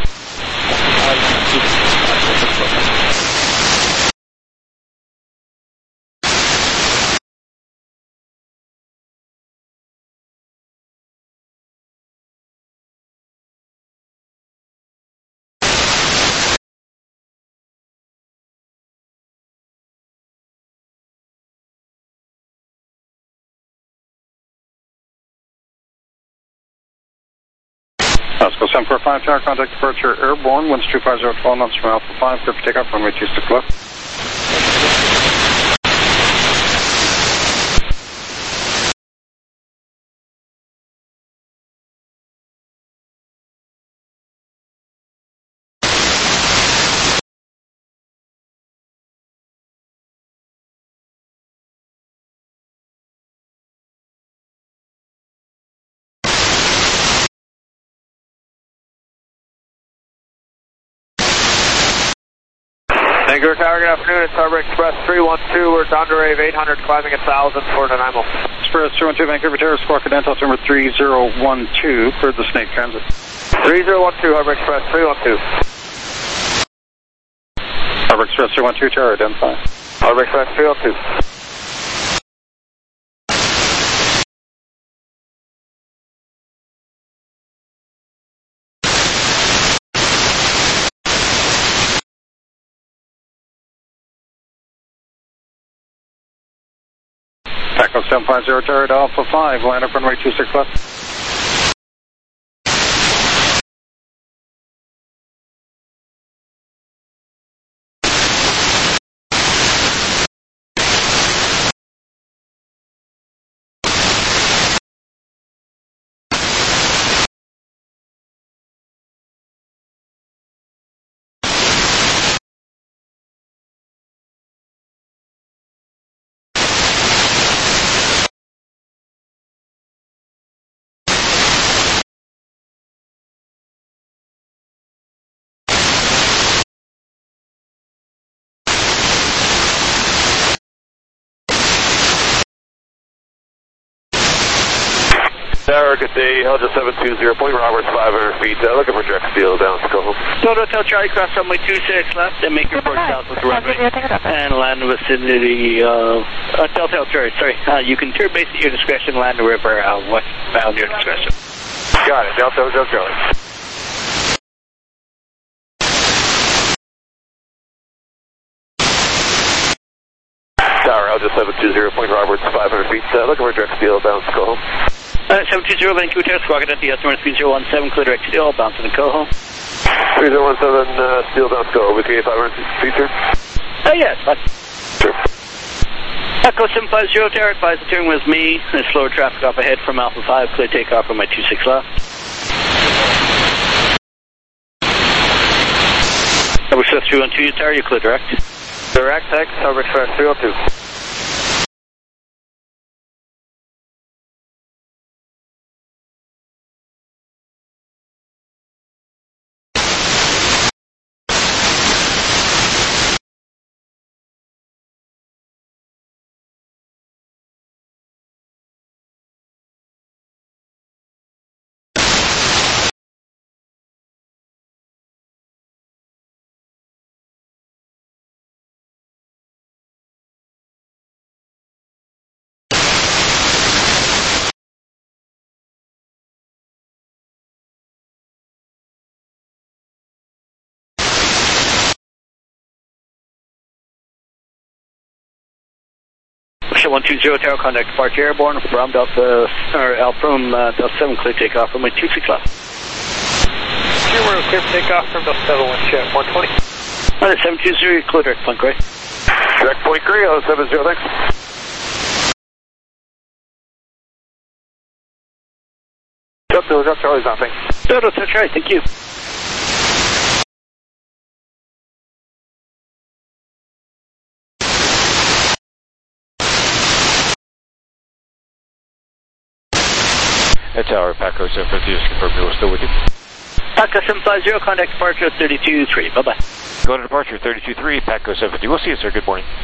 Let's go seven four five Tower, contact departure airborne, winds two five zero twelve knots from Alpha five, clear for takeoff, runway two six left. Vancouver Tower, good afternoon. It's Harbor Express three one two. We're down to rave eight hundred, climbing one thousand for Nanaimo. Express three one two, Vancouver Tower, squawk Dental number three zero one two for the Snake Transit. three zero one two, Harbor Express three one two. Harbor Express three one two, Tower, identify. Harbor Express three one two. Taco seven five zero Tower to Alpha five, line up runway two six left. Tower, good day. Helga seven two zero, Point Roberts, five hundred feet. Uh, looking for direct steel down to Coho. Toto Hotel Charlie, cross runway two six left, and make your report south with the runway. And land in the vicinity of uh, Delta Charlie, sorry. Uh, you can turn base at your discretion, land the river uh, westbound your discretion. Got it. Delta Hotel Charlie. Tower, Helga seven two zero, Point Roberts, five hundred feet. Uh, looking for direct steel down to Coho. Uh, seven two zero, Vancouver Tower, squawk at the number three zero one seven, clear direct steel, bouncing to Coho. three zero one seven, uh, steel down to Coho, V K five hundred feet, sir? Oh, yes, but... Sure. Echo seven five zero, Tower, advise the turn with me. There's slower traffic up ahead from Alpha five, clear takeoff from my two six left. Harbor Express three one two, Tower, you clear direct. Direct, thanks. Harbor Express three one two. one two zero Tower, contact departure airborne from Delta, or Alprom uh, Delta seven, clear takeoff from my two six left. Zero, clear for takeoff from Delta seven, one check, one twenty. Alright, seven two zero, clear direct point gray. Direct point gray, oh seven zero, thanks. Delta Hotel Charlie's on, thanks. Delta Hotel Charlie, thank you. At Tower, Paco seven five zero, just confirm we're still with you. Paco seven five zero, contact departure thirty-two three, bye-bye. Go to departure thirty-two three, Paco seven fifty. We'll see you, sir. Good morning.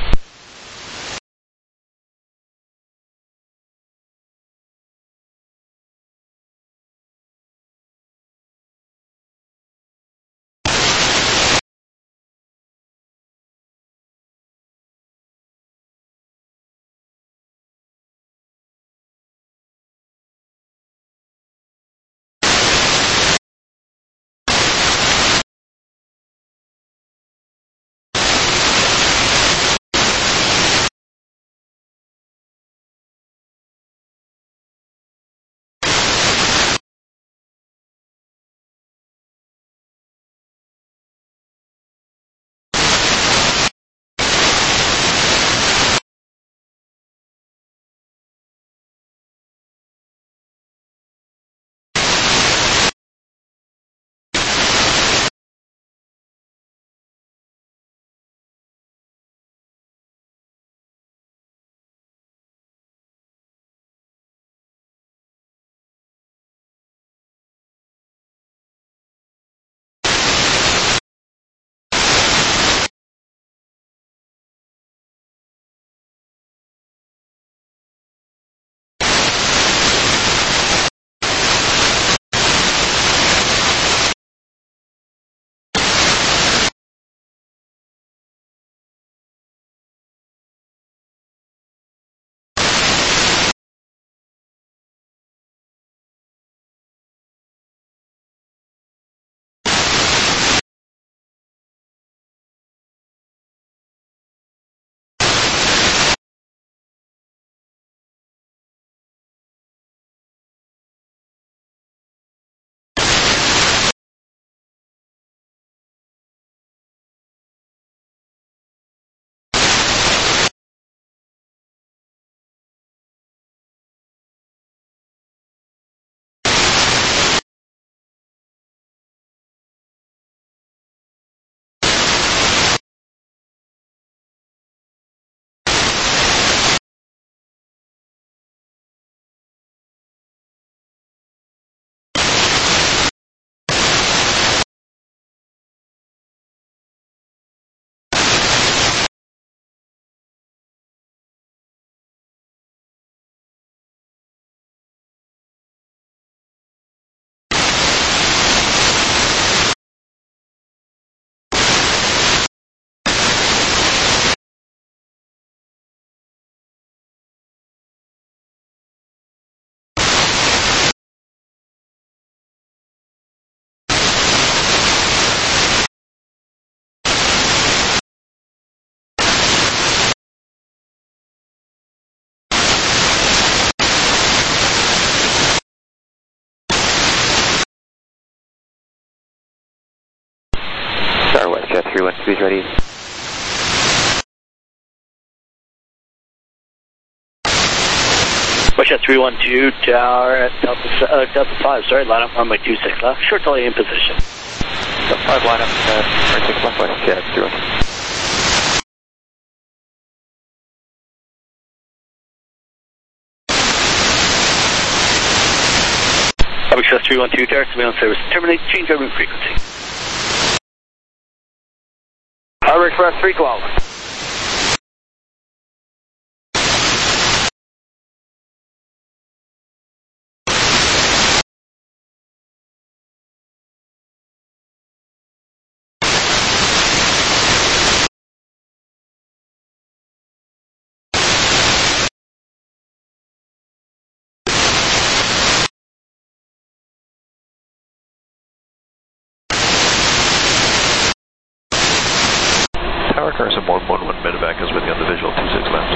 Roger, three one two is ready. Roger, three one two, tower at Delta, uh, Delta five, sorry, line up runway two six left, short delay in position. Delta five, line up, uh, runway six left, west, yeah, three one two. Express three one two, tower, surveillance service, terminate, change our route frequency. Harbor Express three kilometers. Tower Carson one one one medevac is with you on the visual two six left.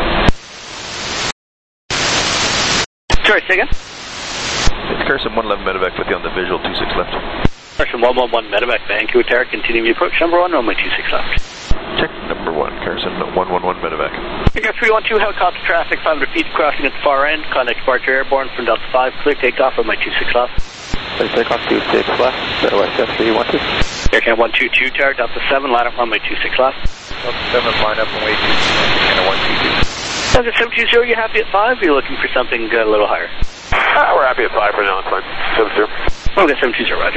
Sorry, say again? It's Carson one eleven medevac with you on the visual two six left. Carson one one one medevac, Vancouver Tower, continuing the approach, number one, runway two six left. Check number one, Carson one one one medevac. Aircraft three one two, helicopter traffic, five hundred feet, crossing at the far end, contact departure airborne from Delta five, clear takeoff, runway two six left. Clear takeoff, two six left, uh, west, F three one two. Aircraft one two two, tower, Delta seven, line up runway two six left. Delta seven, line up runway two six left, and a one two two. Delta seven two zero, you happy at five, or are you looking for something uh, a little higher? Uh, we're happy at five for now, it's fine. seven zero. Okay, seven two zero, roger.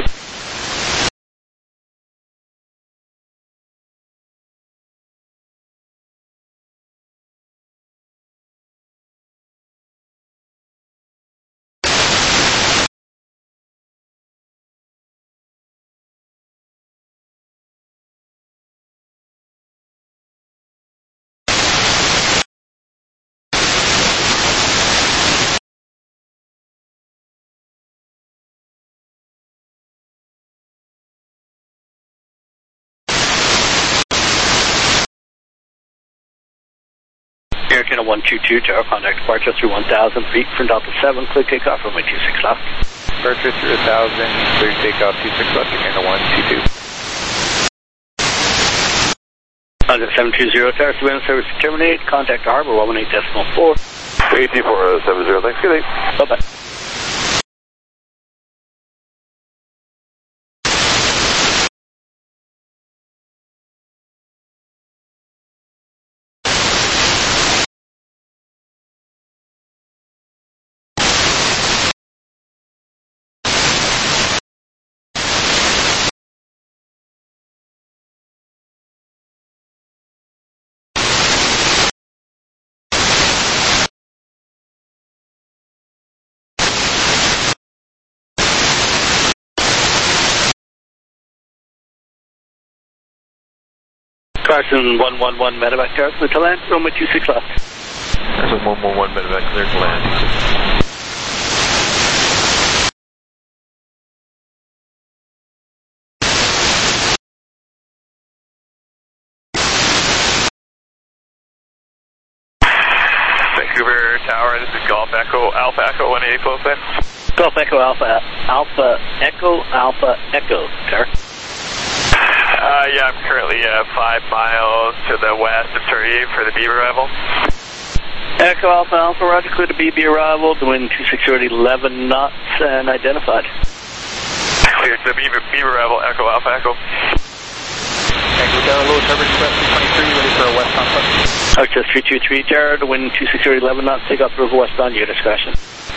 Air Channel one two two, tower, contact departure through one thousand feet from Delta seven, clear takeoff, runway two six left. Departure through one thousand, clear takeoff two six left, again a one two two. Contact seven two zero, tower, surveillance service to terminate, contact the harbor, one one eight decimal four. A T four seven zero, thanks, good day. Bye-bye. Carson one one one, medevac, tower, clear to land, runway two six left. Carson one one one medevac, clear to land. Vancouver Tower, this is Golf Echo, Alpha Echo one eight close in. Golf Echo Alpha, Alpha Echo, Alpha Echo, tower. Uh, yeah, I'm currently uh, five miles to the west of Turkey for the Beaver arrival. Echo Alpha Alpha, roger, clear to B B arrival, the wind two six zero at eleven knots and identified. Clear to the Beaver, Beaver arrival, Echo Alpha Echo. Vancouver Tower, Lewis Harbor Express two twenty-three, ready for a westbound flight. Archer three two three, tower, the wind two six zero at eleven knots, take off river westbound, your discretion.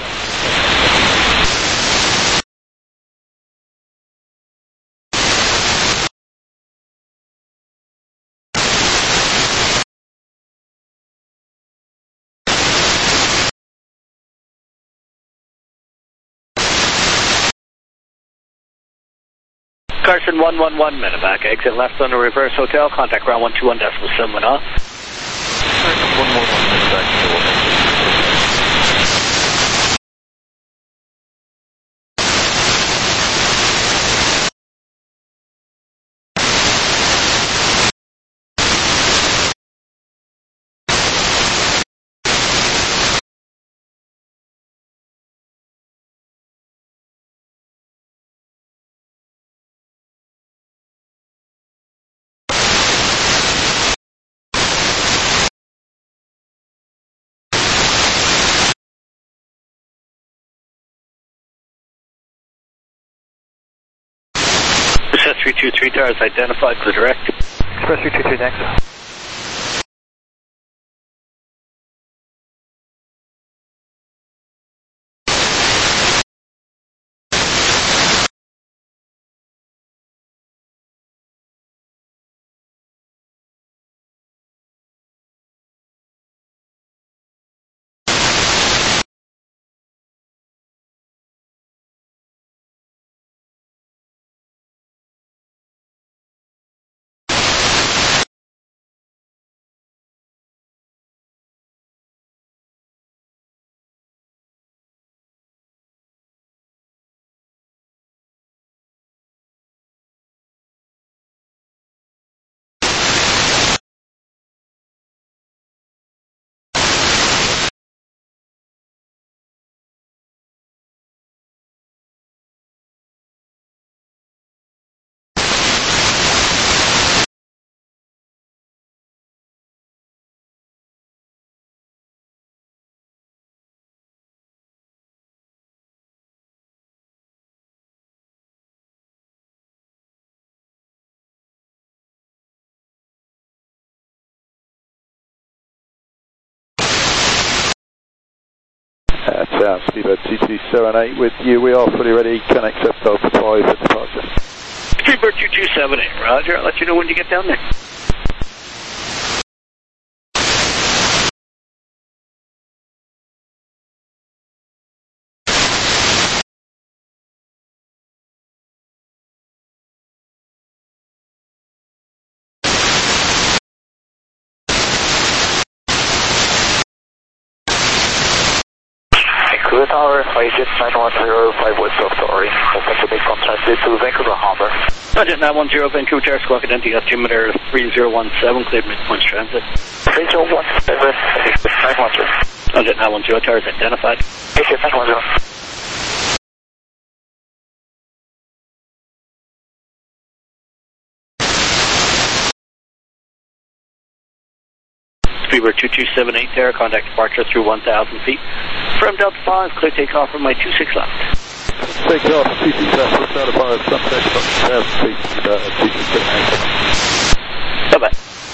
Carson one one one, medevac, exit left on the reverse hotel, contact ground one two one decimal seven off. Carson one one one medevac, Express three two three Tower is identified for direct. Express three two three, thanks. Sound, Speedbird two two seven eight with you. We are fully ready. Can accept Delta five for departure. Speedbird two two seven eight, roger. I'll let you know when you get down there. Vancouver Tower, Flightjet nine one zero, five West of Tower, open to make contact to Vancouver Harbor. Flightjet nine one zero, Vancouver Tower, squawk identity altimeter three zero one seven, cleared midpoint transit. three zero one seven, nine one zero. Flightjet nine one zero, tower is identified. Flightjet nine one zero. Speedbird two two seven eight there, contact departure through one thousand feet. From Delta five, clear takeoff from my two six left. Take off, two six left, we'll start about sunset, about one thousand feet, uh, two six seven eight. Bye-bye.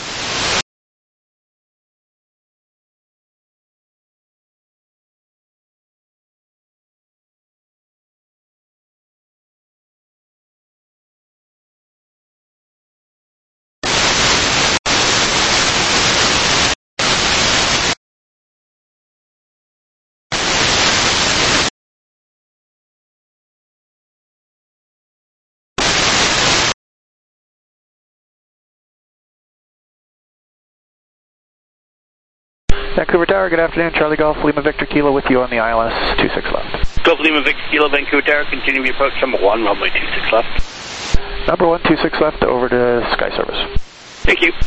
Vancouver Tower, good afternoon. Charlie Golf, Lima Victor Kilo with you on the I L S two six left. Golf Lima Victor Kilo, Vancouver Tower, continue your approach number one, runway two six left. Number one, two six left, over to Sky Service. Thank you.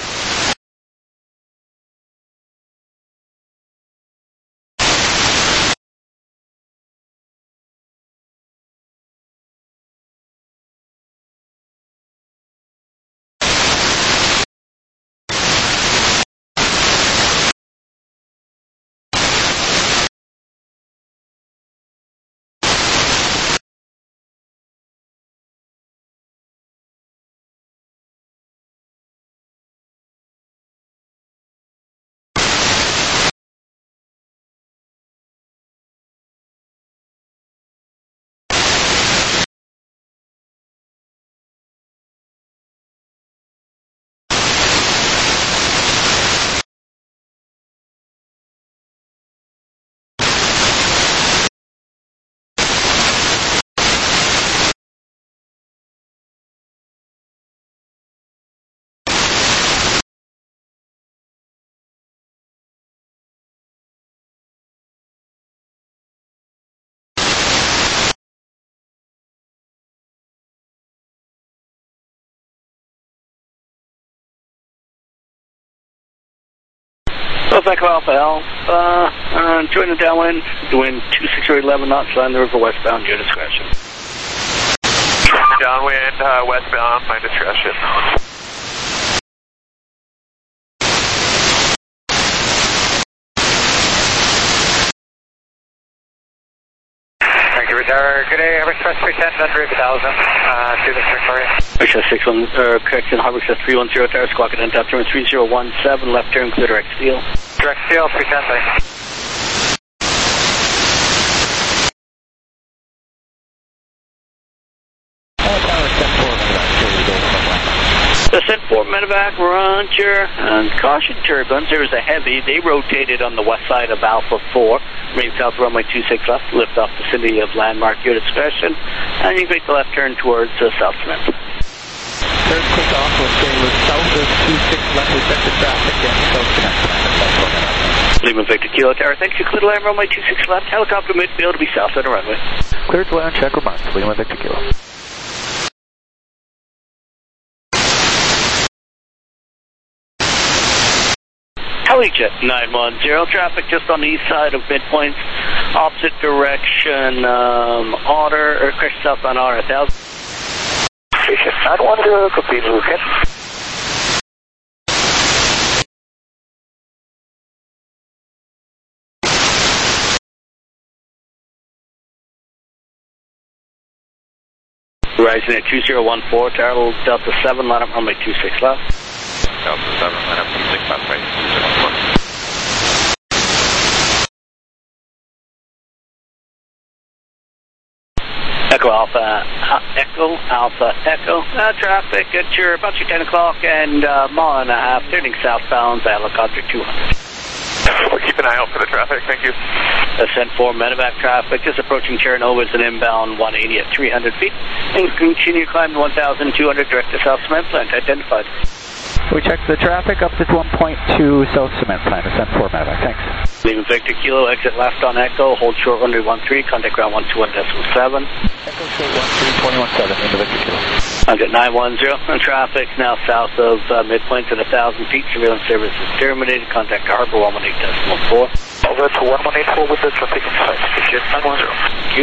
South Echo Alpha Alpha, uh, join the downwind, doing two six zero eleven knots, land the river westbound, your discretion. Downwind, uh, westbound, my discretion. Thank you, Tower. Good day, Everest Express three ten, under eight thousand, uh, to the Victoria. Express six one, uh, correction, Harbor Express three one zero, Tower, squawk at Delta three zero one seven, left turn, clear direct steel. Direct steel, three ten, thanks. The sent for medevac, Roger, and caution turbulence. There was a heavy. They rotated on the west side of Alpha four. Remain south runway two six left. Lift off vicinity of landmark, your discretion. And you can make the left turn towards uh, South Smith. Third quick off will stay with south of two six left expected traffic and South Smith. Lima Victor Kilo Tower. Thanks. You clear to land runway two six left. Helicopter midfield to be south of the runway. Clear to land, check remarks. Lima Victor Kilo. Helijet nine one zero, traffic just on the east side of midpoint, opposite direction, um, Otter, or correction southbound Otter, one thousand. Station nine one zero, complete movement. Rising at two zero one four, Tower Delta seven, line up runway two six left. Delta seven, line up two six left, right, two zero one four. Echo Alpha, uh, Echo Alpha, Echo. Uh, traffic at your, about your ten o'clock and uh, mile and a half, turning southbound, helicopter two hundred. We'll keep an eye out for the traffic, thank you. Ascent for medevac traffic, just approaching Chernobyl is an inbound one eighty at three hundred feet. And continue climbing one thousand two hundred direct to South Cement Plant, identified. We checked the traffic up to one point two South Cement Plant, ascent for medevac, thanks. Lima Victor Kilo, exit left on Echo, hold short runway one three, contact ground one two one decimal seven. Echo short one three, twenty-one seven, Lima Victor Kilo. Contact nine one zero, and traffic now south of uh, midpoint at one thousand feet, surveillance service is terminated, contact Harbor one one eight decimal four. Over to one one eight four with the traffic inside, Jet nine one zero. Thank you.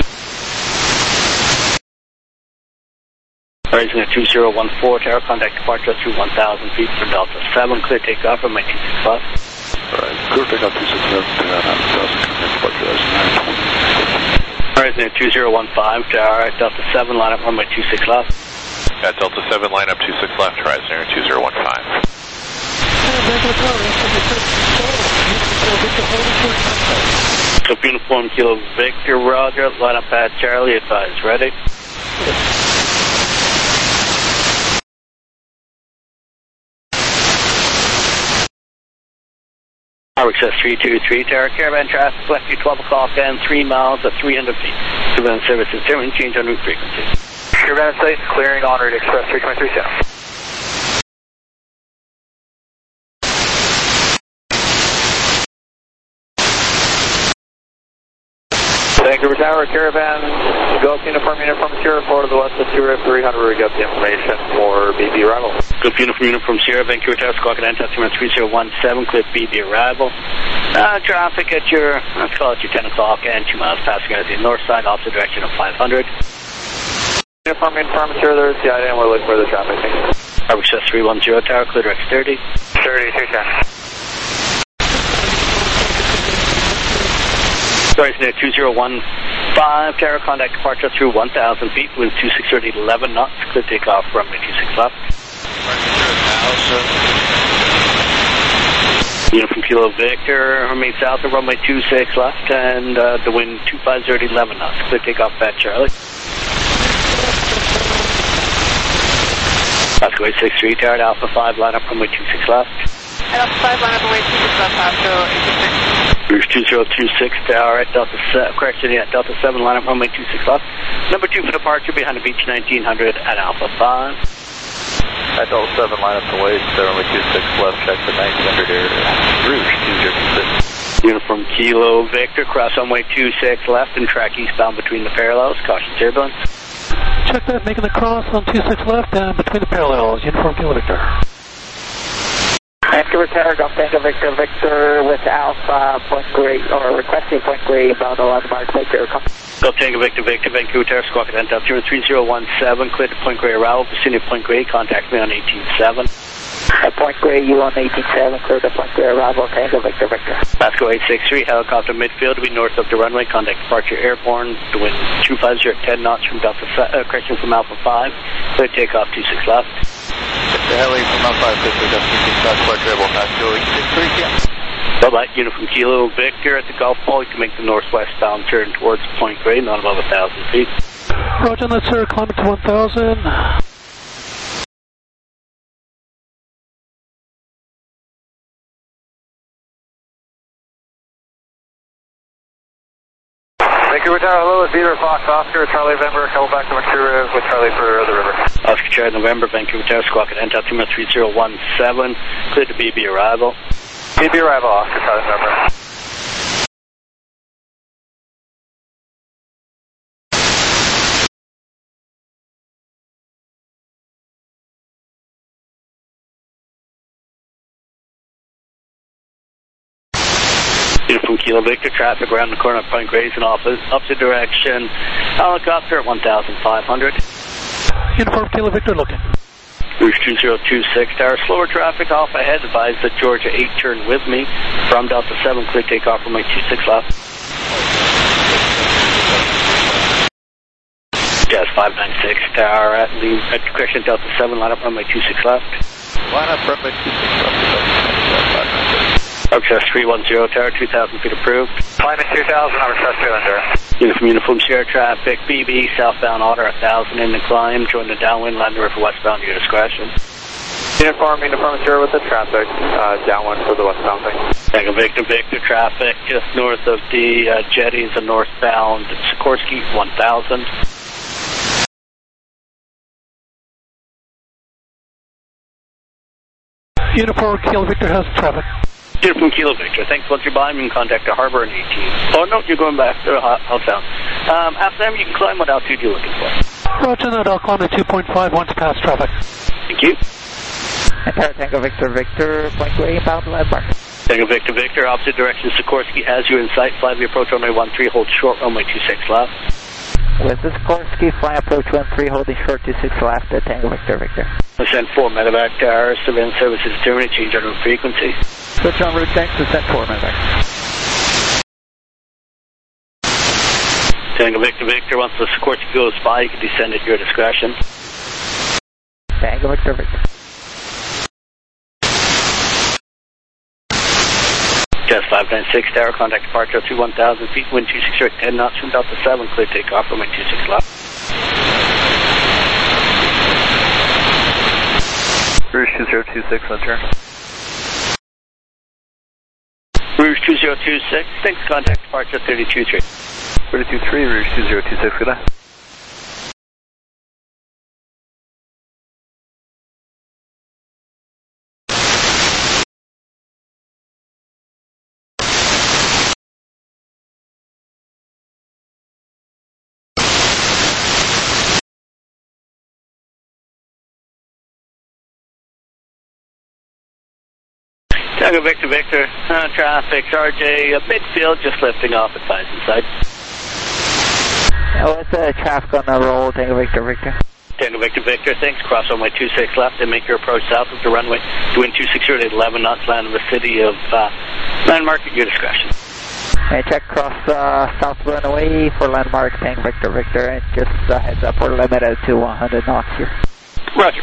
Rising at two zero one four, tower, contact departure through one thousand feet for Delta seven, clear takeoff from my two six five. Alright, clear takeoff two six left, uh, one thousand, departure as nine twenty. Rising at two zero one five, tower, Delta seven, line up on my two six left. At Delta seven, line up two six left, rising at two zero one five. So uniform Kilo Victor, Roger, line up at Charlie, advise, ready? Harbor Express three two three, Tower, caravan traffic, left you twelve o'clock and three miles at three hundred feet. Surveillance service is determined, change on route frequency. Caravan site, clearing en route Express three twenty-three south. Vancouver Tower, Caravan, Gulf Uniform Uniform Sierra, Florida, the west of Sierra three hundred, we got the information for B B arrival. Gulf Uniform Uniform Sierra, Vancouver Tower, squawk at Antimatter three zero one seven, clip B B arrival. Uh, traffic at your, let's call it your ten o'clock and two miles passing out the north side, opposite direction of five hundred. Uniform Uniform Sierra, there's the idea, and we're looking for the traffic. Harbor Express three one zero, Tower, clear direct thirty. thirty, three ten. Rising at two zero one five, Tower, contact departure through one thousand feet, wind two six thirty to eleven knots, clear takeoff runway two six left. Uniform Kilo Victor, remain south of runway two six left, and uh, the wind two five zero to eleven knots, clear takeoff at Charlie. Oscar eight six three, Tower, Alpha five, line up runway two six left. At Alpha five, line up runway two six left, Oscar eight six six. Rouge two zero two six, Tower at Delta seven, correction, yeah, Delta seven, line up runway two six left. Number two for departure behind the beach nineteen hundred at Alpha five. At Delta seven, line up to wait, runway two six left, check the nineteen hundred area. Rouge two zero two six. Uniform Kilo Victor, cross runway two six left and track eastbound between the parallels, caution turbulence. Check that, making the cross on two six left and between the parallels, Uniform Kilo Victor. Vancouver Tower, Golf Tango Victor, Victor with Alpha, Point Grey, or requesting Point Grey, about eleven mark, Victor. Golf Tango Victor, Victor, Vancouver Tower, squawk at Delta three zero one seven, clear to Point Grey arrival, vicinity of Point Grey, contact me on eighteen seven. At Point Grey, U one eighteen seven, clear to Point Grey, arrival, Tango Victor Victor. Pasco eight six three, helicopter midfield to be north of the runway, contact departure airborne, the wind two five zero at ten knots from Delta, uh, correction from Alpha five, clear takeoff two six left. The heli from Alpha five, clear takeoff two six left, departure airborne, Pasco eight six three, yeah. Bye-bye, unit from Kilo Victor at the Gulf Ball, you can make the northwest bound turn towards Point Grey, not above one thousand feet. Roger that, sir, climb to one thousand. Vancouver Tower, hello, it's Beaver Fox Oscar, Charlie November, couple back to Vancouver with Charlie for the river. Oscar Charlie November, Vancouver Tower, squawk at altimeter three zero one seven, clear to B B arrival. B B arrival, Oscar Charlie November. From Kilo Victor, traffic around the corner of Point Grey in opposite, opposite direction. Helicopter at one thousand five hundred. Uniform Kilo Victor looking. Rouge two zero two six, tower, slower traffic off ahead, advise that Georgia eight turn with me. From Delta seven, clear takeoff from my two six left. Jazz five nine six, tower, at the at correction Delta seven, line up on my two six left. Line up from my two six left. Access three one zero, tower, two thousand feet approved. Climate two thousand, I'm Access two hundred. Unit from Uniform Sierra traffic, B B, southbound Otter, one thousand in the climb, join the downwind, land the river westbound, your discretion. Uniform, Uniform Sierra with the traffic, uh, downwind for the westbound thing. Tango Victor, Victor traffic, just north of the uh, jetties and northbound Sikorsky, one thousand. Uniform Kilo Victor has traffic. Here from Kilo Victor. Thanks. Once you're by, you can contact the harbor in eighteen. Oh, no, you're going back to Helltown. Um, after them, you can climb what altitude you're looking for. Roger that. I'll climb to two point five once past traffic. Thank you. Enter Tango Victor Victor, Point Grey, inbound landmark. Tango Victor Victor, opposite direction. Sikorsky has you in sight. Fly the approach runway one three, hold short runway two six left. With the Sikorsky, fly approach one three, holding short two six left at Tango Victor Victor. Ascent four, medevac tower, surveillance services terminate, change on route frequency. Switch on route, thanks, Ascent four, medevac. Tango Victor Victor, once the Sikorsky goes by, you can descend at your discretion. Tango Victor Victor. Jazz five nine six, tower, contact departure through one thousand feet, wind two six zero at ten knots from Delta seven, clear takeoff from my two six left. Rouge two zero two six, on turn. Rouge two zero two six, thanks, contact departure thirty-two three. thirty-two three, Rouge two zero two six, good night. Tango Victor Victor, uh, traffic, R J, uh, midfield, just lifting off at five inside. Oh, what's the traffic on the roll, Tango Victor Victor? Tango Victor Victor, thanks, cross on my two six left and make your approach south of the runway. Wind two six zero at eleven knots, land in the city of uh, landmark at your discretion. And check cross uh, south runway for landmark, Tango Victor Victor, and just uh, heads up, we're limited to one hundred knots here. Roger.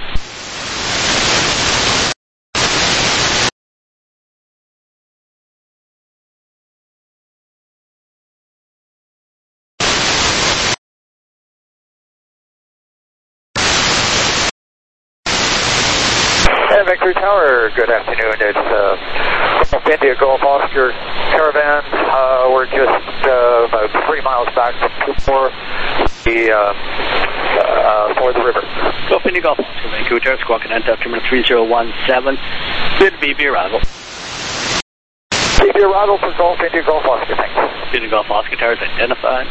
Vancouver Tower, good afternoon. It's uh, Gulf India Gulf Oscar Caravan. Uh, we're just uh, about three miles back from Newport the, uh, uh, for the river. Gulf India Gulf Oscar, Vancouver Tower, squawk and enter terminal three zero one seven. Good B B arrival. B B arrival for Gulf India Gulf Oscar, thanks. India Gulf Oscar Tower is identified.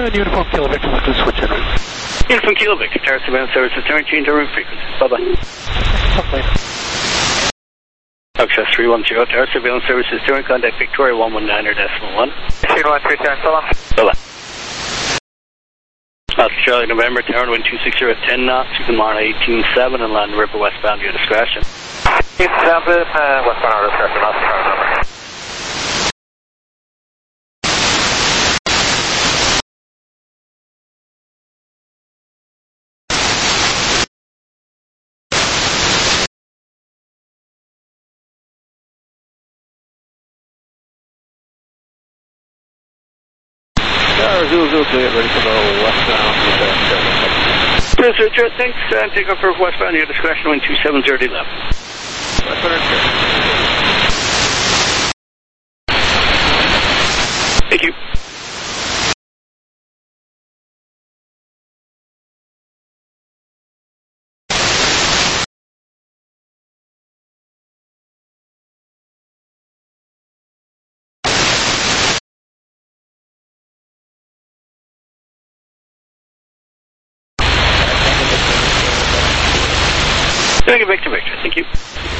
and Uniform Kilo Victor, looking to switch in route. Uniform Kilo Victor, Tower Surveillance Services, turn change our route frequency. Bye-bye. Okay. Access three one zero, Tower Surveillance Services, turn contact Victoria one one nine or decimal one. three one three seven, so long. Bye-bye. South Charlie, November, Tower wind two six zero at ten knots, you can Marna eighteen seven and land river westbound, your discretion. eight seven, uh, westbound, our discretion, South Charlie, November. Zulu Zulu Juliet, ready for the westbound. Zulu Zulu Juliet, thanks. Uh, take off for westbound, your discretion, wind two seven zero at eleven. Thank you. Thank you, Victor, Victor. Thank you.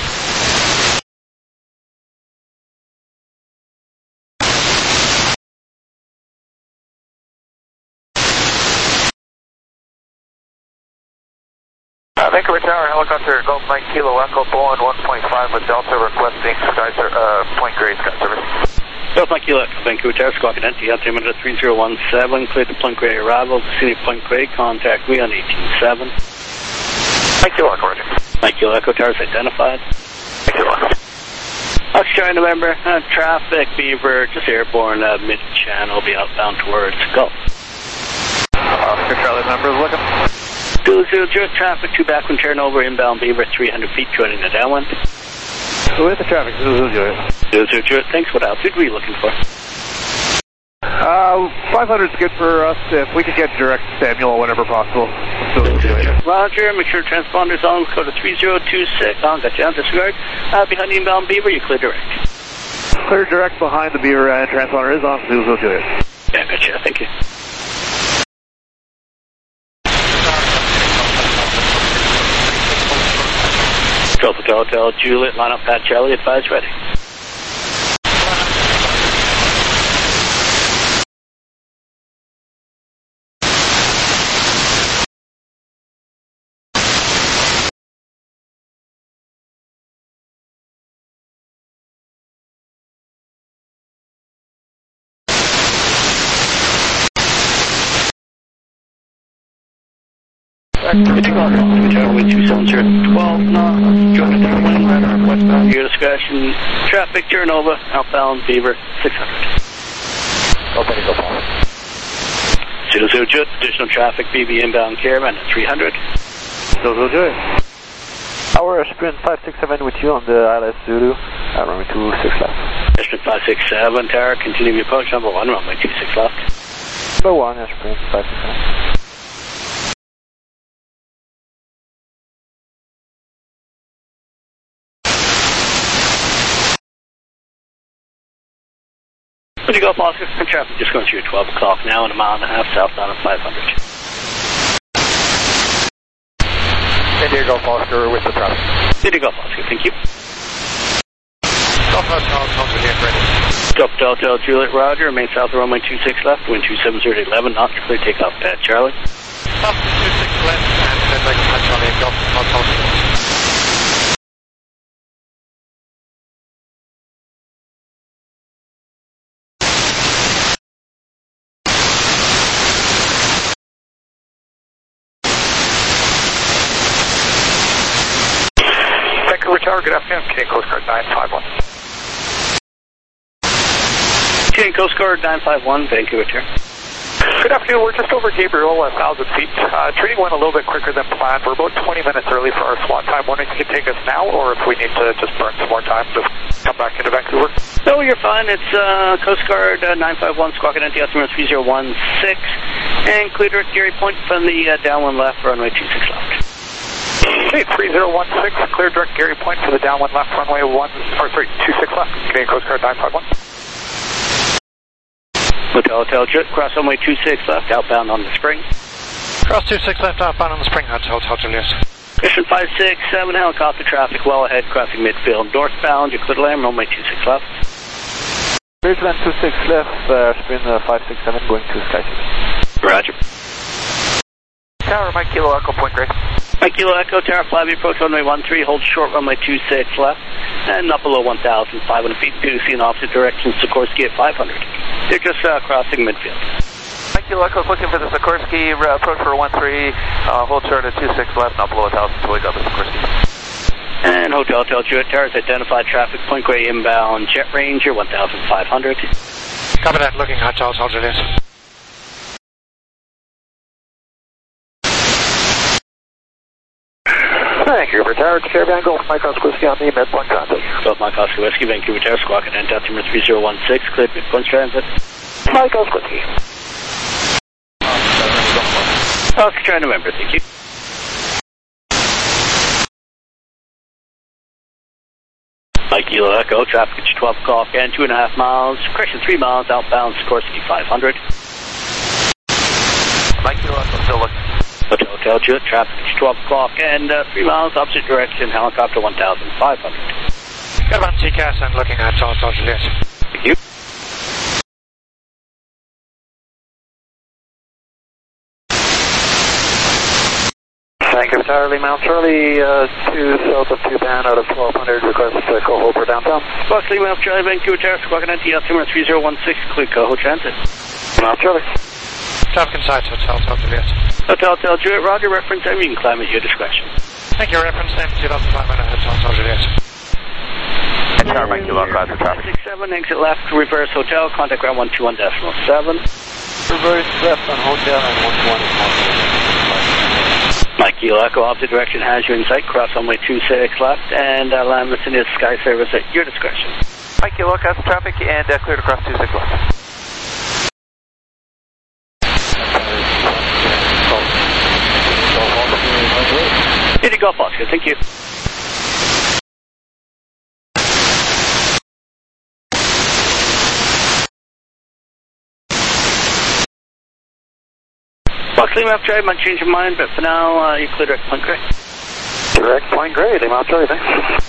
Uh, Vancouver Tower, helicopter, Golf Mike Kilo Echo, Boeing one point five with Delta requesting sky ser uh, point grade sky service. Golf Mike Kilo Echo, Vancouver Tower, Squawk Identity, altimeter three zero one seven, clear the point grade arrival, vicinity of point grade, contact me on eighteen seven. Mike Kilo Echo, Roger. Mike Kilo Echo, Tower is identified. Mike Kilo Echo. Oxford, November, uh, traffic, Beaver, just airborne, uh, mid-channel, be outbound towards Gulf. Oscar Charlie, November is looking. Zulu Zulu Zero, traffic, two backwind turn over, inbound Beaver, three hundred feet, joining the downwind. With the traffic, Zulu Zulu Zero. Zulu Zulu Zero, thanks, what altitude were you looking for? Uh, five hundred is good for us if we could get direct Samuel whenever possible. Zulu Zulu Zero. Roger, make sure transponders on, code to three zero two six, on, got you on, disregard. Uh, behind the inbound Beaver, you clear direct. Clear direct behind the Beaver and transponder is on, Zulu Zulu Zero. Yeah, got you, thank you. Delta Hotel, Juliet, line up Pat Charlie, advise ready. Wind two seven zero twelve knots, join the downwind, radar westbound, your discretion, traffic, turn over, outbound, Beaver, six hundred. Okay, go forward. Zulu Zulu Jet, additional traffic, B B inbound Caravan at three hundred. Zulu Zulu Jet. Our Sprint five six seven with you on the I L S Zulu, uh, runway two six left. Sprint five six seven, Tower, continue your approach, number one, runway two six left. Number one, Sprint five six seven. When you go off Oscar, traffic just going through twelve o'clock now and a mile and a half southbound of five hundred. India Golf Oscar with the traffic. India Golf Oscar, thank you. Golf Oscar, Golf ready. Delta Delta Juliet, Roger, remain south of runway two six left, wind two seven zero at eleven, knots, clear takeoff Pat Charlie. South two six left, and then like Pat Charlie, Golf Oscar. Tower, good afternoon. Canadian Coast Guard nine five one. Canadian Coast Guard nine five one, Vancouver here. Good afternoon. We're just over Gabriel, one thousand feet. Uh, training went a little bit quicker than planned. We're about twenty minutes early for our SWAT time. Wondering if you can take us now, or if we need to just burn some more time to come back into Vancouver. No, you're fine. It's uh, Coast Guard uh, nine five one, Squawk Identity, altimeter three zero one six, and clear direct Gary Point from the uh, downwind left, runway two six left. Okay, three zero one six, clear direct Gary Point for the downwind left runway one, or sorry, two six left, Canadian Coast Guard nine five one. Hotel, Hotel, Jet, cross runway two six left, outbound on the Spring. Cross two six left, outbound on the Spring, Hotel, Hotel, Juliet. Mission five six seven, helicopter traffic well ahead, crossing midfield. Northbound, you clear to land, runway two six left. Bridgeland two six left, uh, spin uh, five six seven, going to Sky six. Roger. Tower, Mike Kilo Echo, Point Grey. Mike Kilo Echo, Tower, Flyby, approach runway one three, hold short runway two six left, and up below one thousand five hundred feet, P C in opposite direction, Sikorsky at five hundred. They're just uh, crossing midfield. Mike Kilo Echo, looking for the Sikorsky, uh, approach for one three, uh, hold short at two six left, and up below one thousand until we got the Sikorsky. And Hotel, Hotel, Jewett Towers, identified traffic, Point Grey inbound, Jet Ranger, one thousand five hundred. Copy that, looking Hotel, Hotel, Juliet. Vancouver Tower, Caravan Golf, Mike Oscar Whiskey on the midpoint transit. Golf Mike Oscar Whiskey, Vancouver Tower, squawking and altimeter three zero one six, cleared midpoint transit. Mike Oscar Whiskey. Oscar trying to remember, thank you. Mike Kilo Echo, traffic at twelve o'clock and two and a half miles, correction three miles, outbound Sikorsky five hundred. Mike Kilo Echo, still looking. Hotel, Hotel, Jewett, traffic at twelve o'clock and uh, three miles, opposite direction, helicopter one thousand five hundred. Got one C C A S and looking at Hotel, Hotel, Juliet. Thank you. Vancouver Tower, Lee Mount Charlie, uh, two south of two band out of twelve hundred, request uh, Coho for downtown. Box Lee Mount Charlie, Vancouver Tower, squawking at altimeter three zero one six, clear Coho transit. Mount Charlie. Traffic inside, Hotel, Hotel, Juliet. Hotel, Hotel, Jewett, Roger, reference time, you can climb at your discretion. Thank you, reference name two thousand five hundred, Hotel, Hotel, Juliet. And Tower, Mike Kilo Echo, traffic. six seven, exit left, reverse Hotel, contact ground one two one decimal seven. Reverse left on Hotel and one two one is Mike Kilo Echo, opposite direction has you in sight, cross runway two six left, and uh, land vicinity of Sky Service at your discretion. Mike Kilo Echo, traffic, and uh, cleared across two six left. Did you go, Oscar? Thank you. Box Lee Mount Charlie, might change your mind, but for now, uh, you clear direct Point Grey. Direct Point Grey, Lee Mount Charlie, thanks.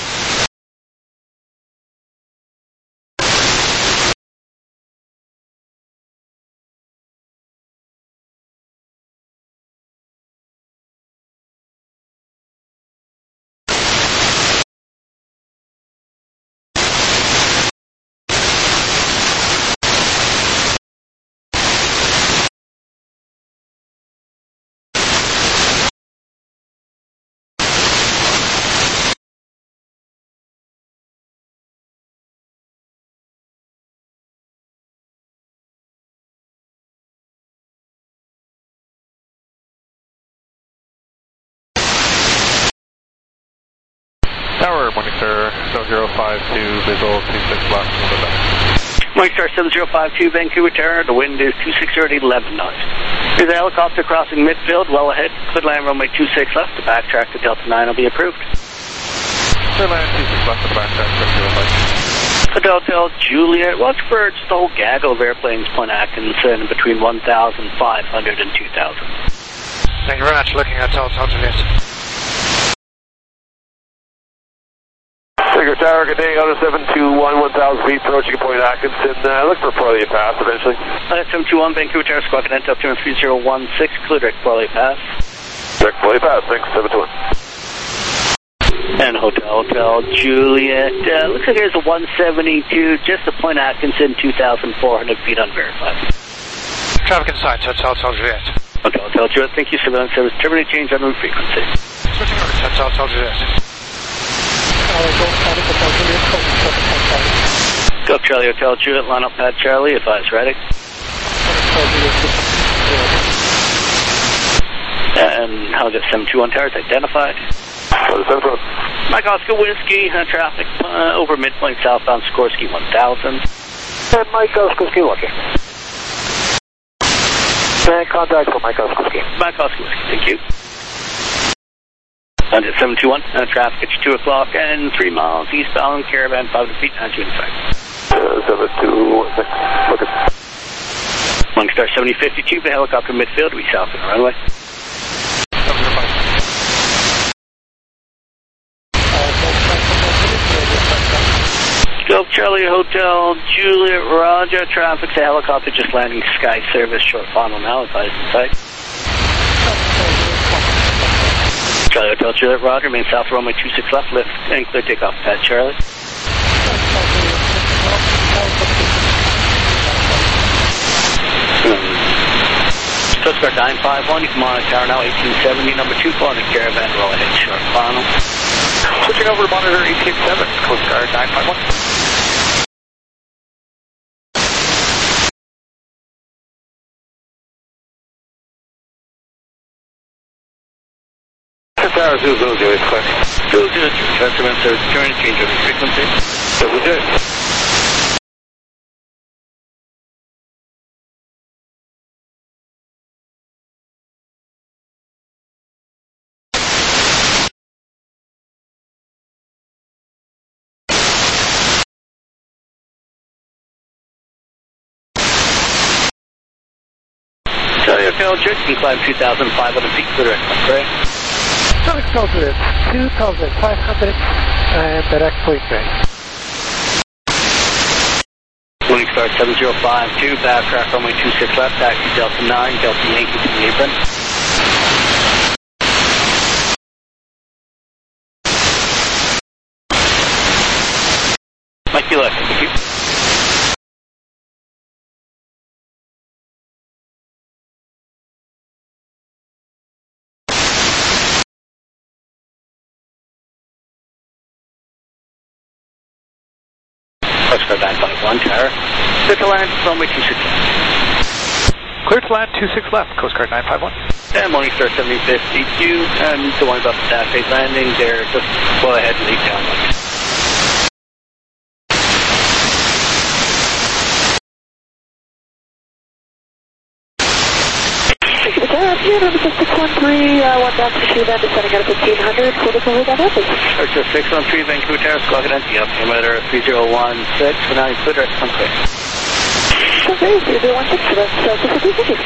Tower, Morning Star, seven zero five two, visual two six left, Morning Star seven zero five two, Vancouver Tower, the wind is two six zero at eleven knots. Here's a helicopter crossing midfield, well ahead, clear land runway two six left, the backtrack to Delta nine will be approved. Clear land two six left, the backtrack, seven zero five two. Hotel Juliet, watch for just the whole gaggle of airplanes, Point Atkinson, between one thousand five hundred and two thousand. Thank you very much, looking at Hotel, Hotel, Juliet. Vancouver Tower, good day, out of seven two one, one thousand feet, approaching Point Atkinson. Uh, look for Poorly Pass eventually. Uh, seven two one, Vancouver Tower, squawking at altimeter three zero one six, clear direct Poorly Pass. Direct Poorly Pass, thanks, seven two one. And Hotel, Hotel Juliet, uh, looks like there's a one seventy-two, just to Point Atkinson, two thousand four hundred feet unverified. Traffic inside, Hotel, Hotel, Juliet. Hotel, Hotel Juliet, thank you, surveillance service, terminate change on route frequency. Switching over to Hotel, Hotel, Juliet. Go Charlie, Hotel Juliet, line up pad Charlie, advise ready. And how's it, seven two one Towers identified? Mike Oscar Whiskey, uh, traffic uh, over midpoint southbound Sikorsky one thousand. And Mike Oscar Whiskey looking. And contact for Mike Oscar Whiskey. Mike Oscar Whiskey, thank you. And at seven two one, uh, traffic at two o'clock and three miles eastbound, Caravan five hundred feet, as you inside. Uh, seven two one six, looking. One Star seventy fifty-two, the helicopter midfield, we south on the runway. Golf Charlie Hotel, Juliet, Roger, traffic, the helicopter just landing Sky Service, short final now, advised in sight. Charlie Hotel, Juliet, Roger, main south runway two six left, lift and clear takeoff, pad Charlie. Coast Guard nine five one, you can monitor tower now, eighteen seventy, number two, four on the caravan, roll ahead, short final. Switching over to monitor eighteen seven, Coast Guard nine five one. Tower zero zero zero is clear. Zero zero two, transfer service, turn, change over frequency. That was it. Charlie Hotel, Church, can climb two thousand five hundred feet to the direct, correct? Charlie Hotel, two thousand five hundred and direct point right. Winning Star seven zero five two, backcraft runway two six left, taxi Delta nine, Delta Yankee to the apron. Mike, you left, thank you. Coast Guard nine five one, tower. Clear to land, runway two six left. Clear to land, two six left, Coast Guard nine five one. And Morning Star seventy fifty-two, and the one about the Dash eight landing, they're just go ahead and leave down. Here, number six one three, uh, one down to two, then descending out of fifteen hundred, quarter to that happens. Archer six one three, Vancouver Terrace, squawk it empty, up altimeter three zero one six, for now you clear direct, come clear. Okay, three zero one six, so that's uh, six three fifty.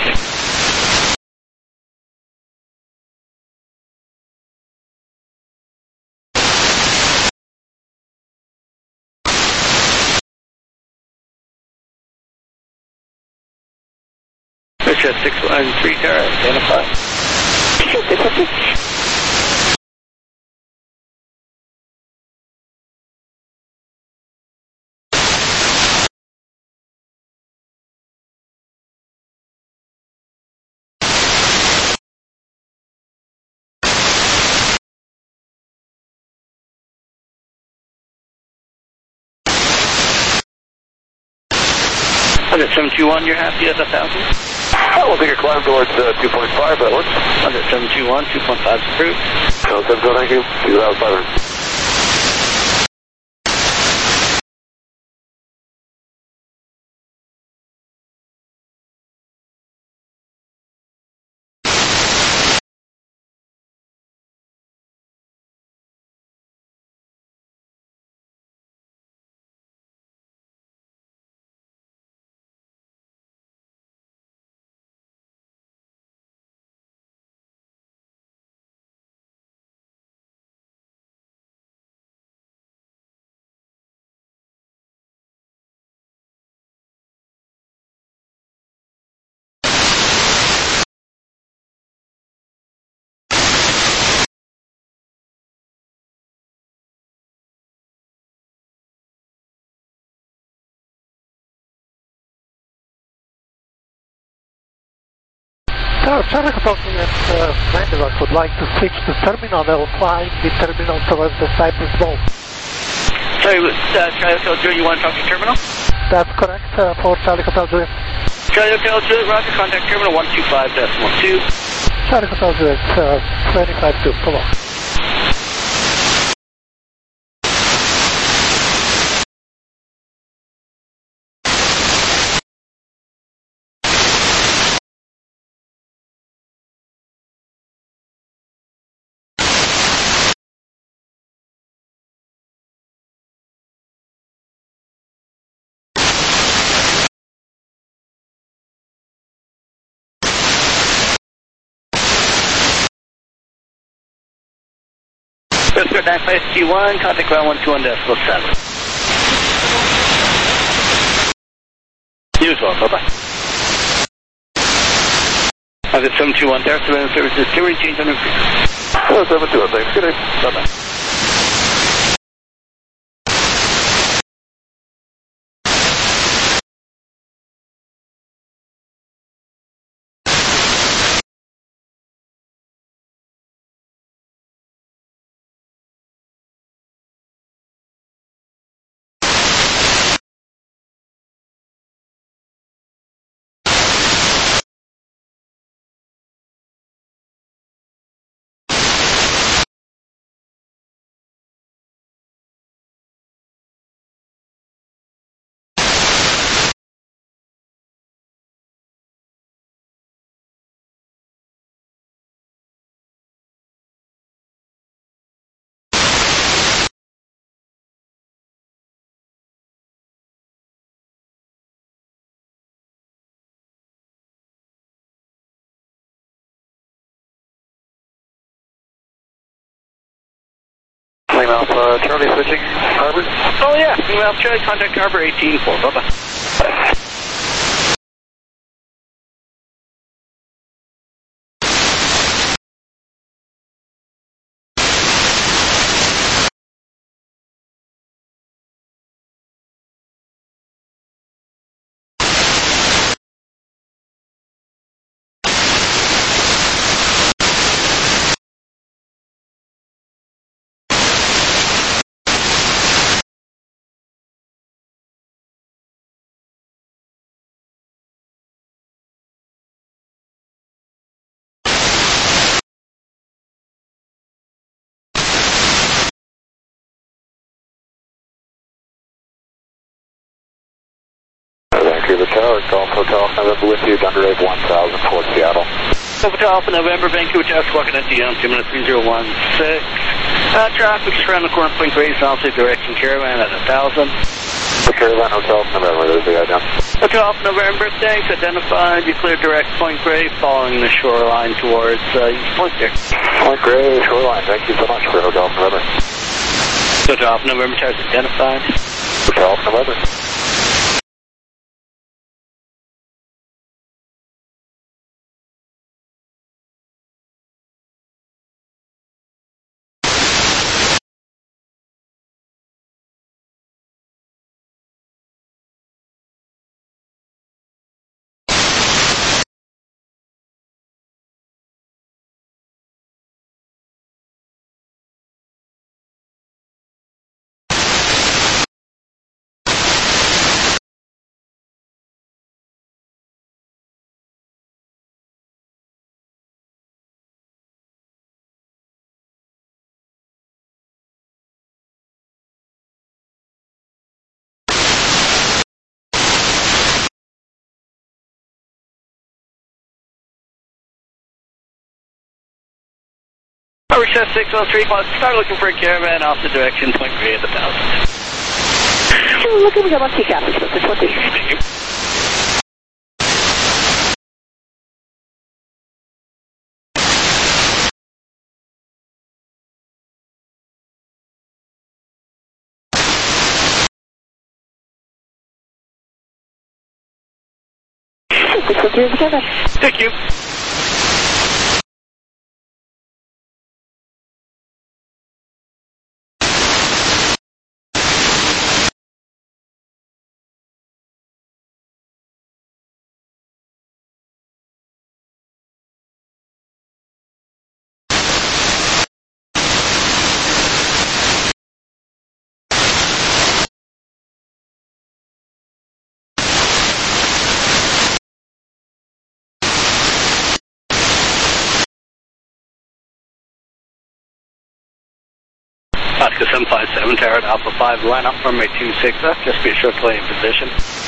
Archer six one three, Terrace, identify. six one six. one seven two one, you're happy at one thousand? Oh, we'll take a climb towards uh, two point five, that works. one seven two one, two point five is approved. So, thank you. two thousand five hundred. So, Charlie Hotel uh, Mandeville would like to switch to terminal. They will fly the terminal towards the Cypress Bowl. Sorry, uh, Charlie Hotel Juliet, you want to talk to terminal? That's correct uh, for Charlie Hotel Juliet. Charlie Hotel Juliet, Roger, contact terminal one two five decimal two. Charlie Hotel Juliet, uh, twenty-five two, come on. Westport nine five T one, contact ground one two one decimal seven. You as well, bye-bye. I've got seven two one there, surveillance services, steering change on frequency. Oh, seven two one, thanks. Good day. Bye-bye. Lima Alpha Charlie switching Harbor. Oh yeah, Lima Alpha Charlie, contact Harbor eighteen four, bye-bye. Vancouver Tower, Golf Hotel, November with you, Thunder Wave one thousand, Port Seattle. Golf Hotel Alpha November, Vancouver Tower, squawking empty on two minutes three zero one six. Uh, traffic is around the corner, Point Grace, opposite direction, Caravan at one thousand. Caravan Hotel November, there's the item. Hotel Alpha November, thanks, identified, you clear direct Point Grey, following the shoreline towards uh, East Point there. Point Grey, shoreline, thank you so much for Hotel Alpha November. Hotel Alpha November, towers identified. Hotel Alpha November. Tower Chef six one three, start looking for a Caravan off the direction, Point Grey at one thousand. Oh, look, we got one T cap, six one three. Thank you. Thank you. Oscar seven five seven, Tower at Alpha five, line up from a two six left, just be a short delay in position.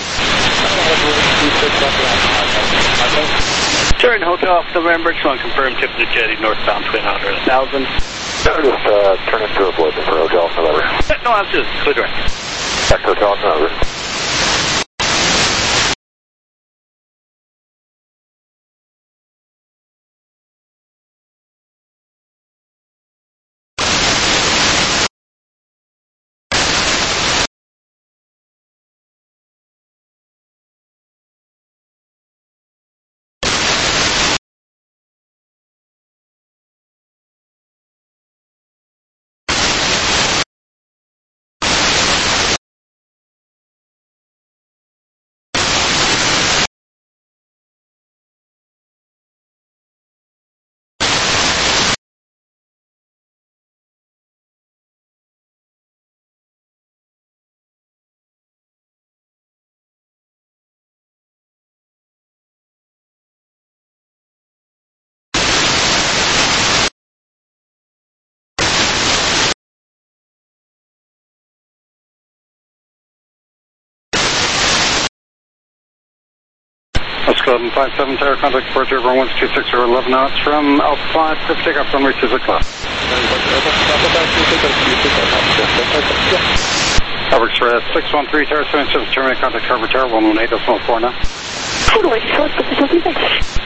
Turn Hotel Alpha November, just want to confirm tip to jetty northbound Twin Otter at one thousand. No, just uh, turn into a blizzard for Hotel Alpha November. No, absolutely, clear direct. Back to Hotel Alpha November. eleven five seven, tower contact departure over one two six zero eleven knots from Alpha five, clear for takeoff runway two six left. Tower Express six one three, tower seven seven, terminate contact Harbour Tower one one eight decimal four now. Runway short, position thanks.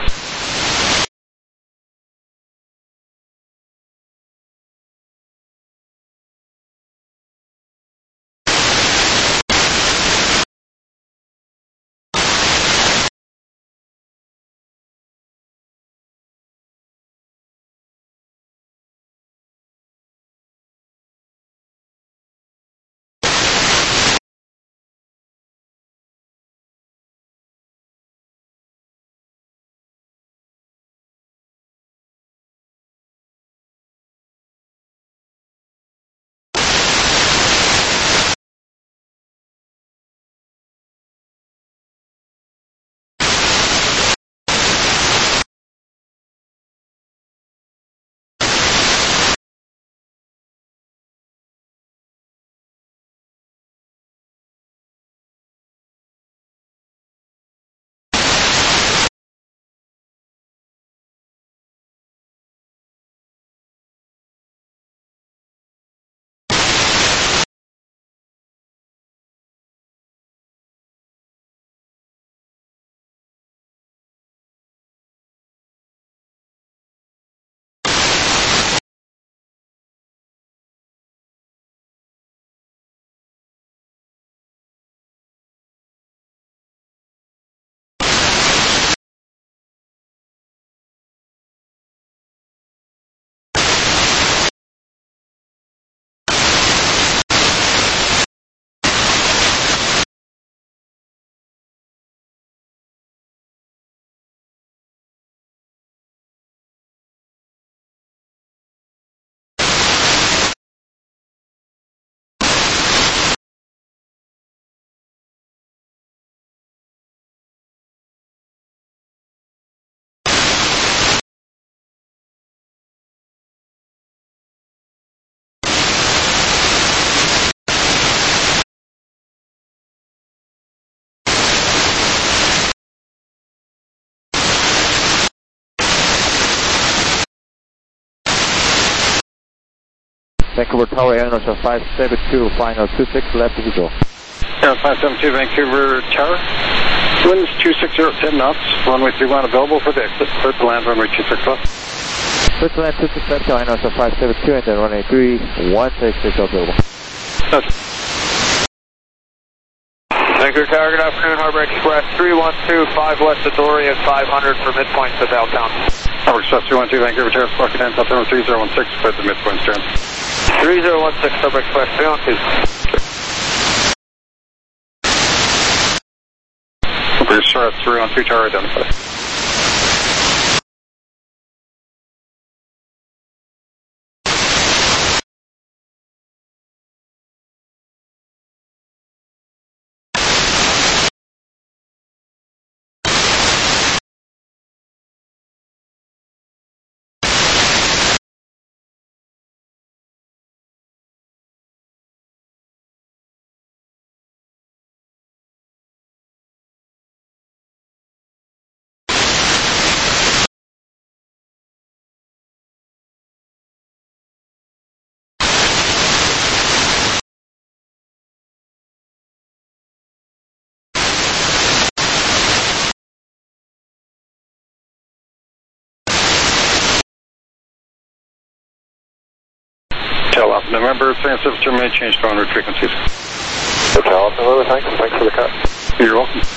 Vancouver Tower, Air North five seven two, final two six left visual. Air five seven two, Vancouver Tower. Winds two six zero, ten knots, runway three one available for the exit. Clear to land, runway two six left. Clear to land two six left, Air North five seven two, and then runway three one six is available. Vancouver Tower, good afternoon, Harbor Express three one two, five west of Dory and five hundred for midpoint to downtown. Harbor Express three one two, Vancouver Tower, sparking in, Delta three zero one six, clear to midpoint turn. three zero one six, Harbor Express three one two. Bruce Short, three one two, Tower identified. Hotel Alpha November, San Francisco terminate, change to on-route frequencies. Hotel Alpha November, thanks, and thanks for the cut. You're welcome.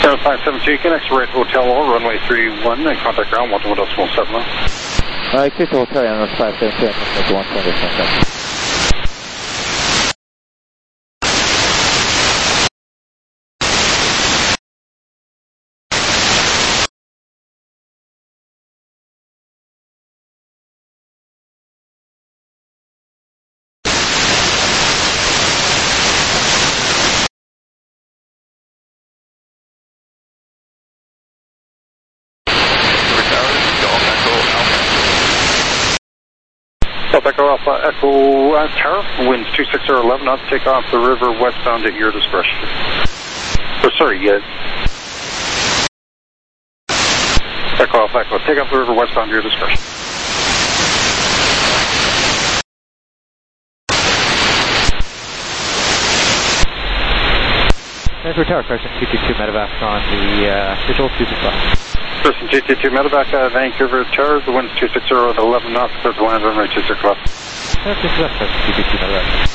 Sierra five seven two, connects to Red Hotel or runway three one, and contact ground one one decimal seven. Uh, clear to Hotel, and five seven two, and contact one one decimal seven. Delta Echo Alpha Echo uh, Tower, winds two six zero eleven knots, take off the river westbound at your discretion. Oh, sorry, yeah. Echo Alpha Echo, take off the river westbound at your discretion. Vancouver Tower, correction two two two medevac on the uh, visual two six five. Person two two two medevac, uh, Vancouver Tower, the wind's two six zero at eleven knots, clear to land runway two six left. two six left, person two two two medevac.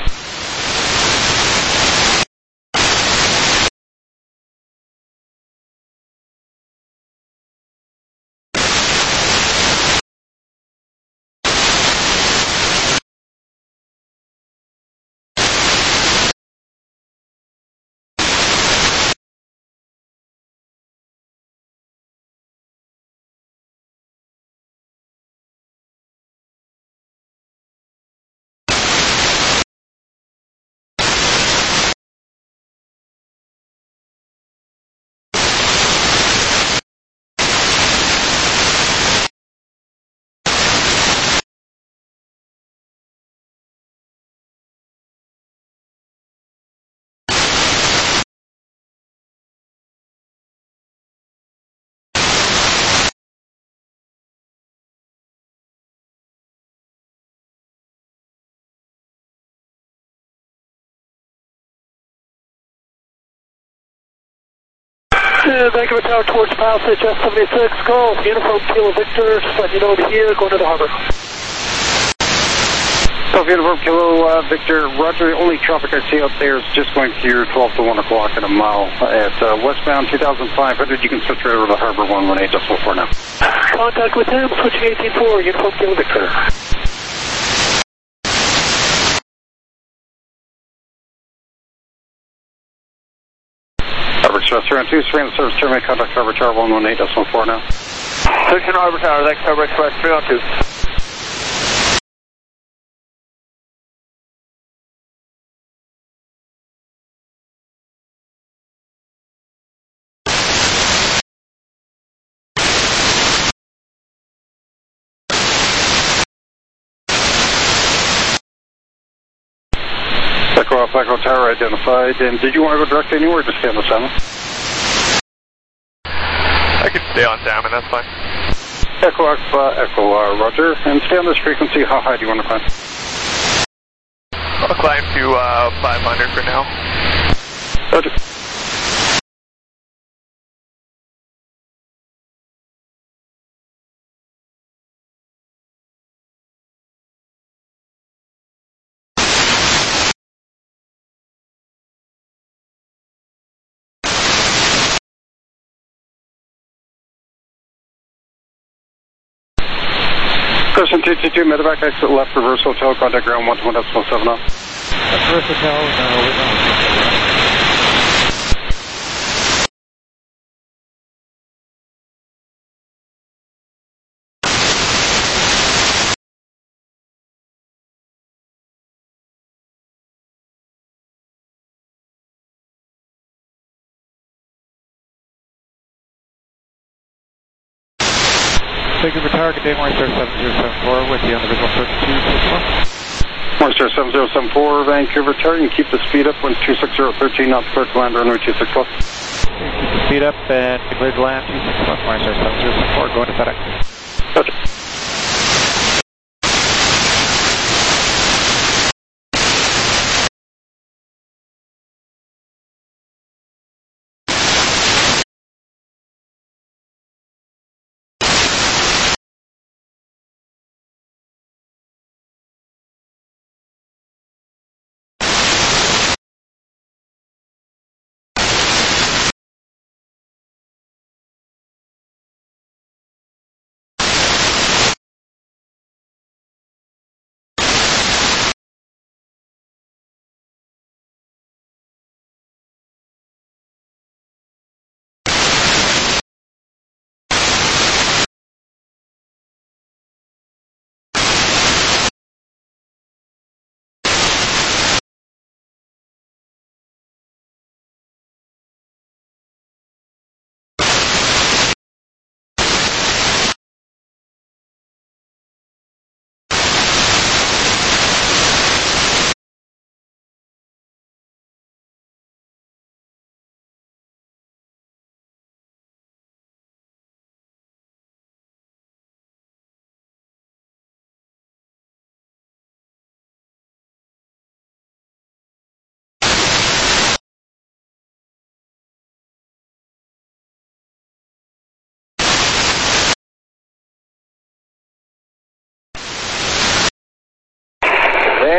Uh, Vancouver Tower towards Palisades, S seventy-six, go, uniform Kilo Victor, just let you know over here, going to the harbor. So uniform Kilo uh, Victor, roger, the only traffic I see out there is just going through twelve to one o'clock in a mile. At uh, westbound two thousand five hundred, you can switch right over to the harbor one one eight decimal four now. Contact with him, switching eighteen four, uniform Kilo Victor. Restaurant two, surveying the service terminate, contact Harbor Tower one one eight decimal four now. Section Harbor Tower, thanks, Harbor Express three one two. Echo Alpha Echo Tower identified, and did you want to go direct anywhere or just stay on the salmon? I can stay on salmon, that's fine. Echo Alpha Echo, uh, roger, and stay on this frequency. How high do you want to climb? I'll climb to uh, five hundred for now. Roger. Person two two two, medevac, exit left, reverse hotel, contact ground one one decimal seven off. Reverse hotel, no, we're going. Vancouver Tower, good day, Morningstar seven zero seven four, with you on the visual search two six one. Morningstar seven zero seven four, Vancouver Tower, you can keep the speed up, winds two six zero, thirteen knots, clear to land, runway two six left. Keep the speed up and clear to land, two six left, Morningstar seven zero seven four, going to FedEx. Roger.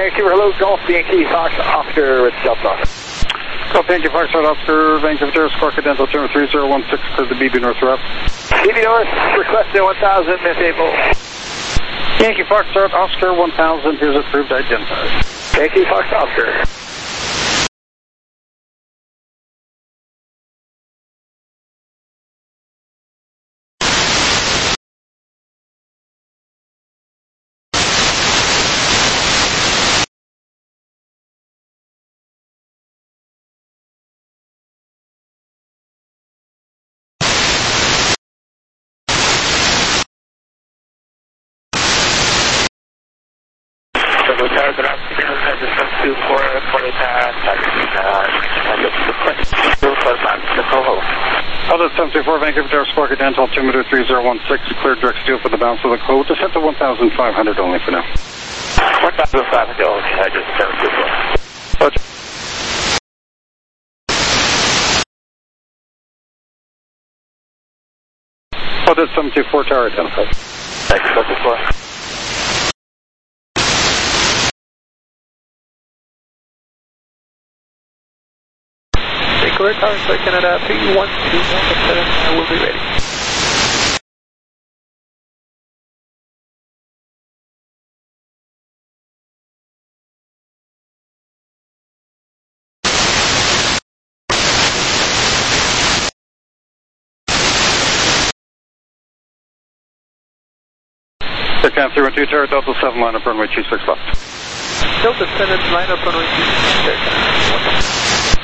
Vancouver, hello, Golf Yankee Fox Oscar with Delta. Golf Yankee Fox Oscar, Vancouver, Squawk Dental, Terminal three zero one six, clear the B B Northwest. B B North, requesting one thousand, mid-April. Yankee Fox Oscar one thousand, here's approved, identified. Yankee Fox Oscar. Delta seven two four, Vancouver Tower, Squawk Dental, altimeter three zero one six, cleared direct steel for the balance of the code. Descent to one thousand five hundred only for now. one thousand five hundred only, I just seven two four. Roger. Delta seven two four, tower identified. Thanks, seven two four. Clear Tower, Sir Canada, three one two one seven, I will be ready. Sir Canada, three one two, Tower, Delta seven, line up runway two six left. Delta seven, line up runway two six, Sir Canada.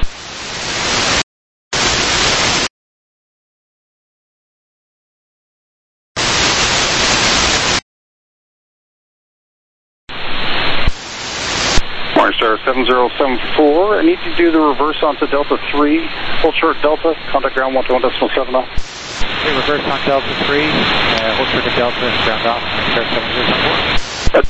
Star seven zero seven four, I need to do the reverse onto Delta three, full short Delta, contact ground one to one decimal seven off. Okay, reverse on Delta three, uh, full short to Delta, ground off, Star seven zero seven four.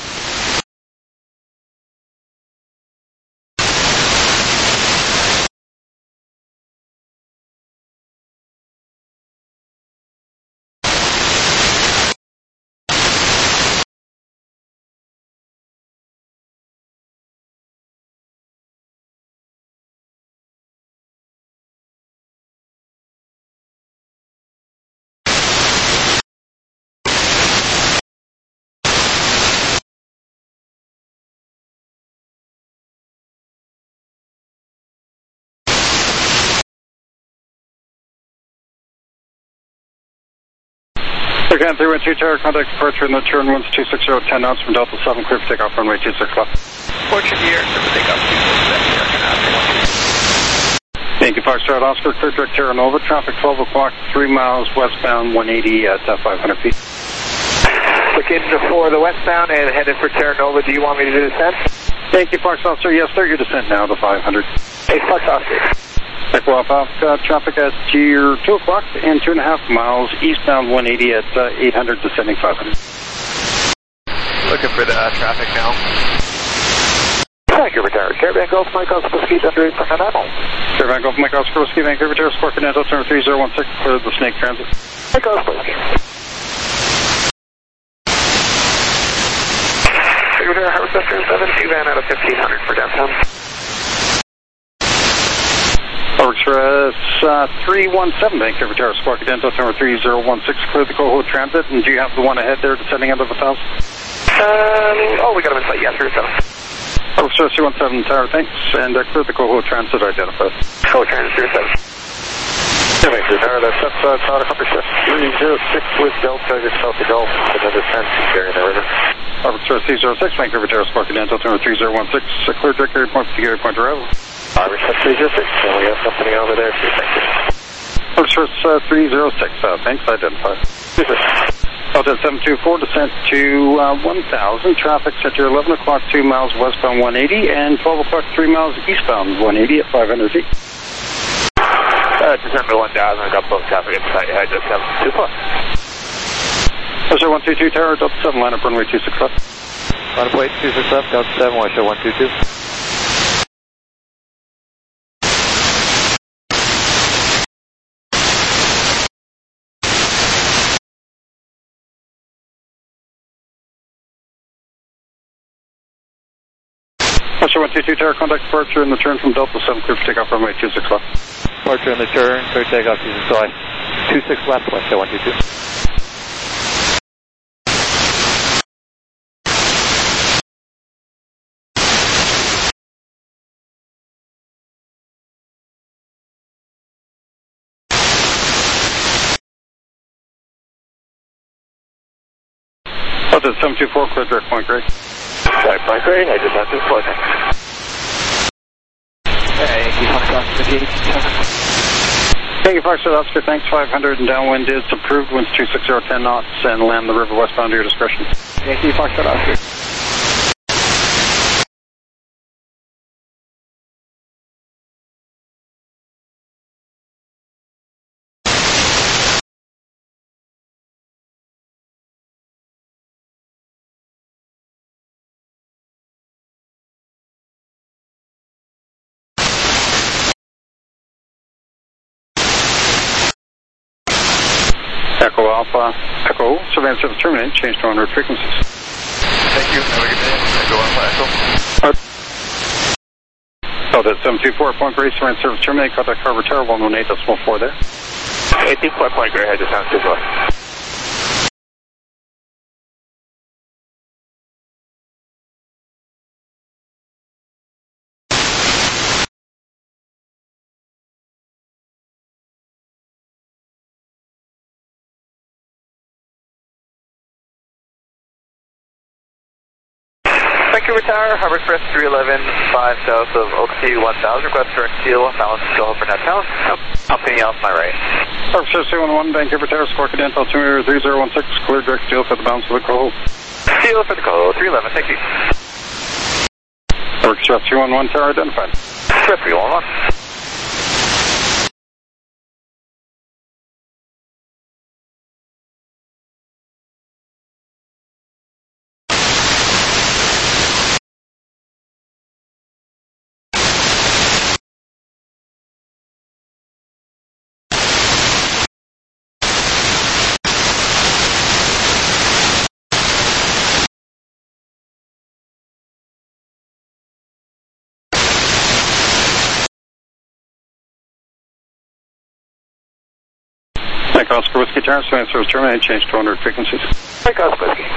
Again, three one two, Tower, contact departure in the turn winds two six zero, ten knots from Delta seven, clear for takeoff runway two six left. Fortune here, clear for takeoff two six left, Thank you, Foxtrot Oscar, clear direct Terra Nova, traffic twelve o'clock, three miles westbound, one eighty at uh, five hundred feet. Looking for the westbound and headed for Terra Nova, do you want me to do descent? Thank you, Fox Officer, yes, start your descent now to five hundred. Hey, Fox Oscar. Echo off, uh, traffic at your two o'clock and two and a half miles eastbound one eighty at uh, eight hundred, descending five hundred. Looking for the uh, traffic now. Vancouver Tower, Caravan Golf, Mike Oscar, Ski, Thunder, Continental. Caravan Golf, Mike Oscar, Ski, Vancouver Tower, Squawk Continental, turn three zero one six, clear the Snake Transit. Mike Oscar. Vancouver Tower, Harvard Center, seven, two van out of fifteen hundred for downtown. Express uh, three one seven, Vancouver Tower, Squawk Dental, number three zero one six, clear the Coho Transit, and do you have the one ahead there descending under the thousand? Um, oh, we got him in sight, yes, sir, seven. Express three one seven, Tower, thanks, and uh, clear the Coho Transit identified. Coho Transit, zero seven. Vancouver Tower, that's up, uh, Tower, Express three zero six with Delta, just south of Gulf, and then descent, carrying the river. Express three zero six, Vancouver Tower, Squawk Dental, number three zero one six, uh, clear direct Gary Point to Gary Point arrival. Harvard three zero six, and we have something over there too, thank you. Express uh, three zero six, uh, thanks, identified. Delta seven two four, descent to uh, one thousand, traffic set to eleven o'clock, two miles westbound one eighty, and twelve o'clock, three miles eastbound one eighty at five hundred feet. Uh, descent to one thousand, I got both traffic in sight, I just seven two four. Washer one two two, Tower, Delta seven, line up runway two six left. Line up way two six left, Delta seven, Washer one two two. Foxtrot one two two Tower, contact departure in the turn from Delta seven, clear for takeoff runway two six left. Departure in the turn, clear takeoff, two six left. two six left, Foxtrot one two two. Delta seven two four, clear direct point grade. Direct point grade, I just have to float. Hey, Yankee Foxtrot, Yankee Foxtrot, Oscar, thanks, five hundred and downwind is approved, winds two six zero, ten knots, and land the river westbound to your discretion. Yankee Foxtrot, Oscar. Echo Alpha, Echo, surveillance service terminate, change to on route frequencies. Thank you, have a good day. Echo Alpha, Echo. Delta seven two four, point grade, surveillance service terminate, contact Harbor Tower, one one eight decimal four there. eight two four, point grade, I just have to float. Vancouver Tower, Harbor Express three eleven, five south of Oak Sea one thousand, request direct seal, balance still over net town, company off my right. Harbor Express three one one, Vancouver Tower, score cadet altimeter three zero one six, clear direct seal for the balance of the call. Seal for the call, three eleven, thank you. Harbor Express three one one, Tower identified. Express three one one. Mike Oscar Whiskey Tower, surveillance service terminate, change to on route frequencies. Mike Oscar Whiskey.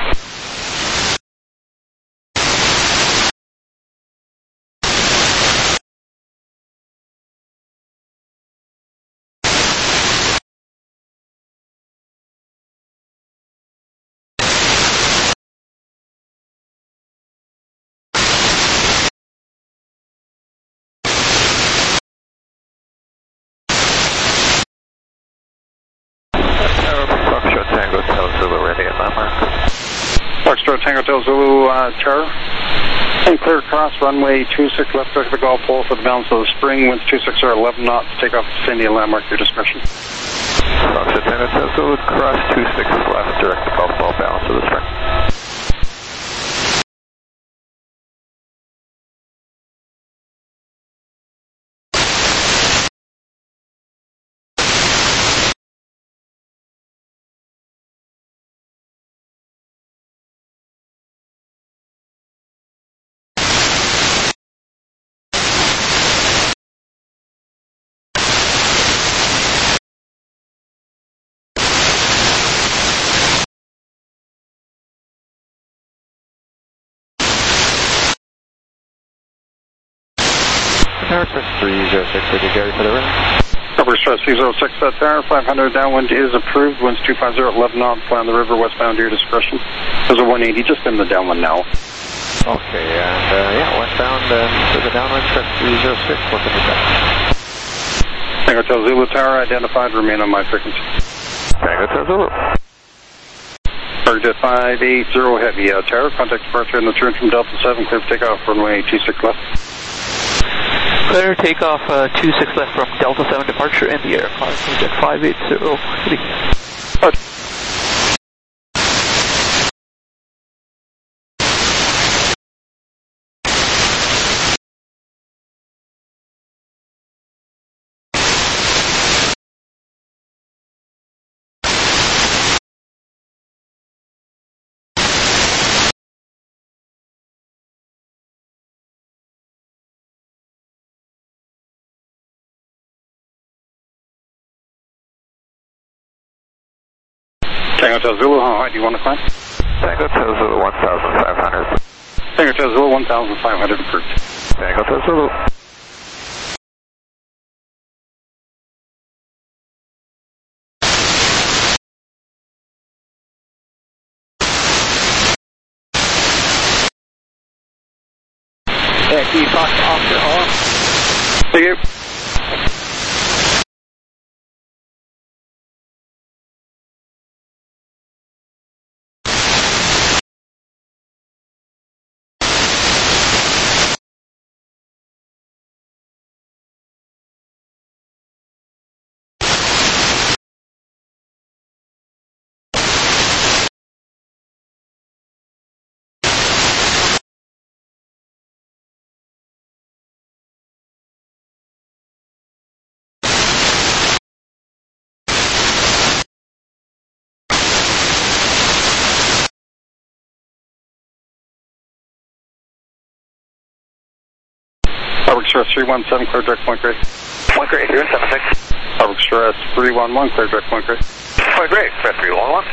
Foxtrot Tango Del Zulu ready at landmark. Foxtrot Tango Del Zulu uh, Tower. And clear across runway two six left direct the golf hole for the balance of the spring. Winds two six zero, eleven knots. Take off to Sandy and landmark your discretion. Foxtrot Tango Del Zulu, cross two six left direct the golf ball, balance of the spring. Tower Express three zero six, would you Gary for the runway? Harbor Express three zero six, that tower, five hundred downwind is approved. Winds two five zero, eleven knots, land the river westbound to your discretion. There's a one eighty just in the downwind now. Okay, and uh, yeah, westbound uh, to the downwind, Express three zero six, looking at that. Tango Del Zulu Tower, identified, remain on my frequency. Tango Del Zulu. Target five eight zero heavy, uh, tower, contact departure in the turn from Delta seven, clear for takeoff, runway two six left. Clear takeoff uh, two six left from Delta seven departure in the air. Car at five eight zero. Tango Hotel Zulu, how high do you want to climb? Tango Hotel Zulu, one thousand five hundred. Tango Hotel Zulu, one thousand five hundred approved. Tango Hotel Zulu. Yeah, can you talk to Officer Hall? Thank you. Harbor Express three one seven, clear direct Point Grey. Point Grey, zero seven six. Harbor Express three one one, clear direct Point Grey. Point Grey, Express three one one.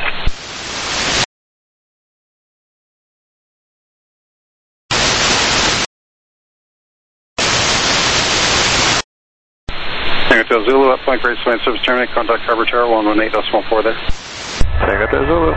Tango Hotel Zulu, at Point Grey, Swing Service Terminate, contact Harbor Tower one one eight decimal four there. Tango Hotel Zulu.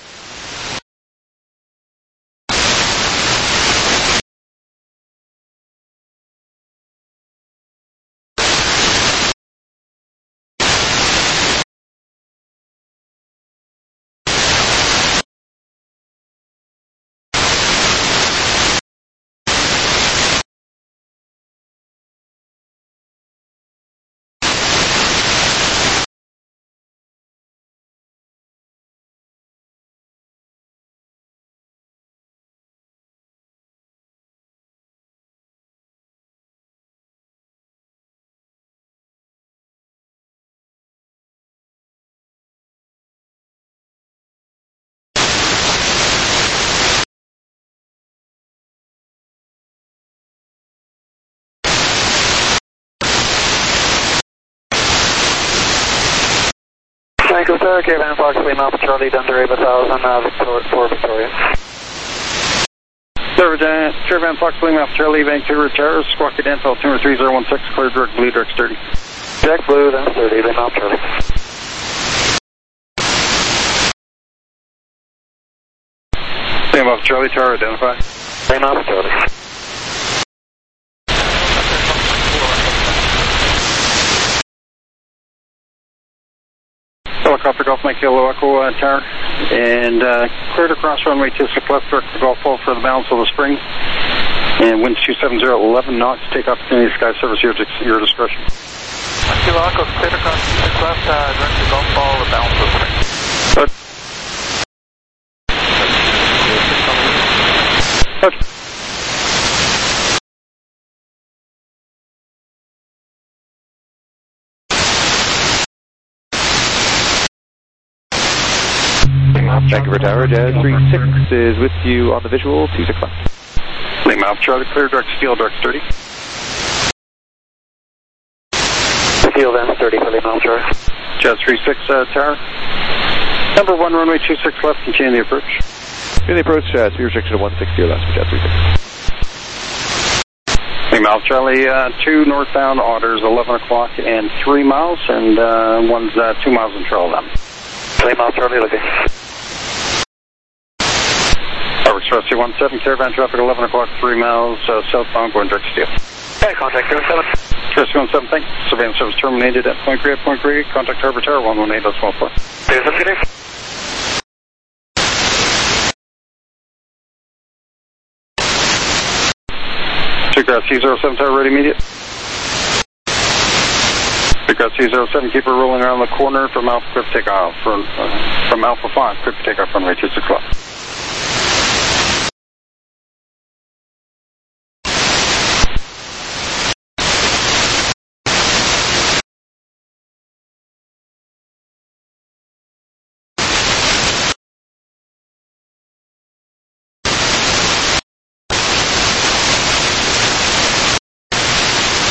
Tango Tower, Caravan Fox, Lima Alpha Charlie, Dunder Ava one thousand, uh, Victoria, for Victoria. Caravan Fox, Lima Alpha Charlie, Vancouver Tower, Squawk Cadence, altimeter three zero one six, clear direct blue, direct thirty. Jack Blue, then thirty, Lima Alpha Charlie. Lima Alpha Charlie, Tower identified. Lima Alpha Charlie. Helicopter Golf Mike Kilo Echo uh, Tower, and uh, cleared across runway two six left, direct to Golf Fall for the balance of the spring, and winds two seven zero, eleven knots, take opportunity sky service, your, your discretion. Kilo Echo, cleared across two six left, uh, direct to Golf Fall, the balance of the spring. Good. Okay. Vancouver Tower, Jazz three six is with you on the visual, two six left. Lima Alpha Charlie, clear direct steel, direct thirty. Steel then thirty for Lima Alpha Charlie. Jazz three six uh, Tower. Number one, runway two six left, continue the approach. Continue the approach, uh, speed restriction of one sixty or less for Jazz three six. Lima Alpha Charlie, uh, two northbound orders, eleven o'clock and three miles, and uh, one's uh, two miles in trail them. Lima Alpha Charlie, looking. Harbor Express two one seven, caravan traffic, eleven o'clock, three miles, uh, southbound, going direct steel. Okay, contact two one seven. Express two one seven, thanks. Surveillance service terminated at Point Grey, at Point Grey, contact Harbor Tower one one eight decimal four. There's a good. Seagrass C zero seven Tower, ready immediate. Seagrass C zero seven, keep her rolling around the corner from Alpha, quick takeoff, from, uh, from Alpha five, quick takeoff, runway two six left.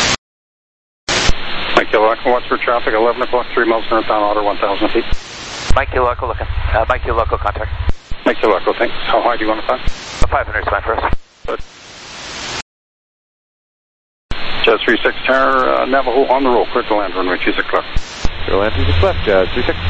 Mike Kilo Echo, watch for traffic, eleven o'clock, three miles northbound, order one thousand feet. Mike Kilo Echo looking. Uh, Mike Kilo Echo contact. Mike Kilo Echo, thanks. How high do you want to fly? five hundred is fine for us. Good. Jazz three six Tower, uh, Navajo on the roll. Clear to land, runway two six left. Clear to land two six left, Jazz three six.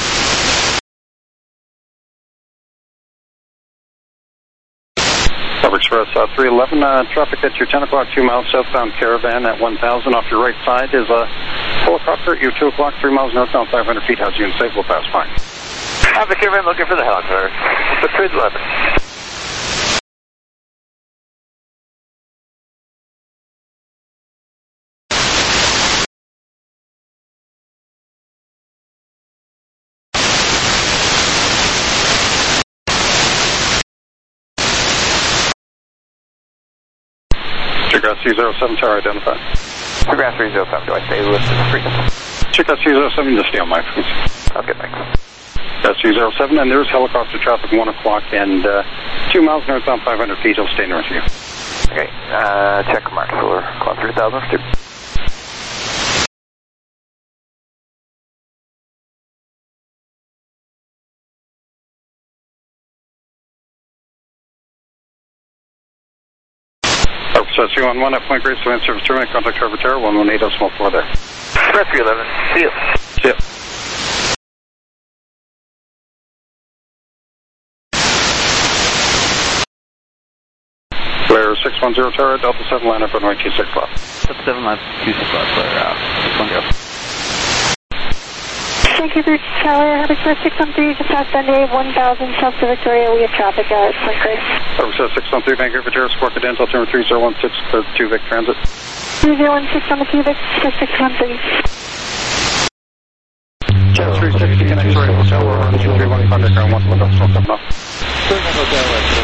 Cover Express uh, three eleven, uh, traffic at your ten o'clock, two miles southbound Caravan at one thousand. Off your right side is a helicopter at your two o'clock, three miles northbound, five hundred feet. How's you and safe? We'll pass by. Have the Caravan looking for the helicopter. The three eleven. Sugar C zero seven Tower identified. Sugar three zero seven, do I stay with the frequency? Sugar C zero seven, just stay on my frequency. Okay, thanks. That's C zero seven, and there's helicopter traffic one o'clock and uh, two miles northbound, five hundred feet. He'll stay north of you. Okay, uh, check mark for clock three thousand, two. So C one one at Point Grace, so in service terminate, contact Trevor Terra, one one eight decimal four there. Press three eleven, see you. See you. Blair six one zero Terra, Delta seven, line up runway two six left. Delta seven, line two six left, Blair, uh, six one zero. Thank you, Bruce Tower. Express six one three, just past Sunday, one thousand, south to Victoria. We have traffic at Point Grace. Express six one three, Vancouver Terra, Squawk Cadence, altimeter three zero one six, clear two Vic Transit. three zero one six on the two Vic, six one three. Jazz three sixty, connect to Hotel, we're on two three one, contact ground one, one decimal seven off. Hotel,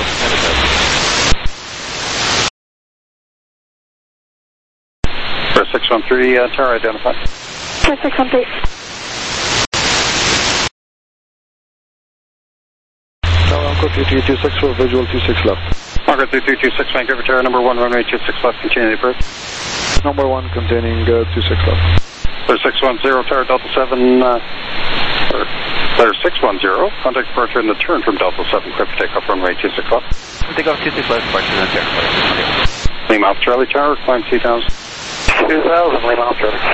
Express six one three, uh, Tower identified. Express six one three. Uncle two three two six for visual two six left. Margaret two three two six, Vancouver Terra, number one, runway two six left, continue the approach. Number one containing uh, two six left. Clear six one zero, Tower Delta seven, uh, or Clear six one zero, contact departure in the turn from Delta seven, clear for takeoff runway two six left. Take off two six left, departure in the turn. Lima Alpha Charlie Tower, climb two thousand. two thousand, Lima Alpha Charlie.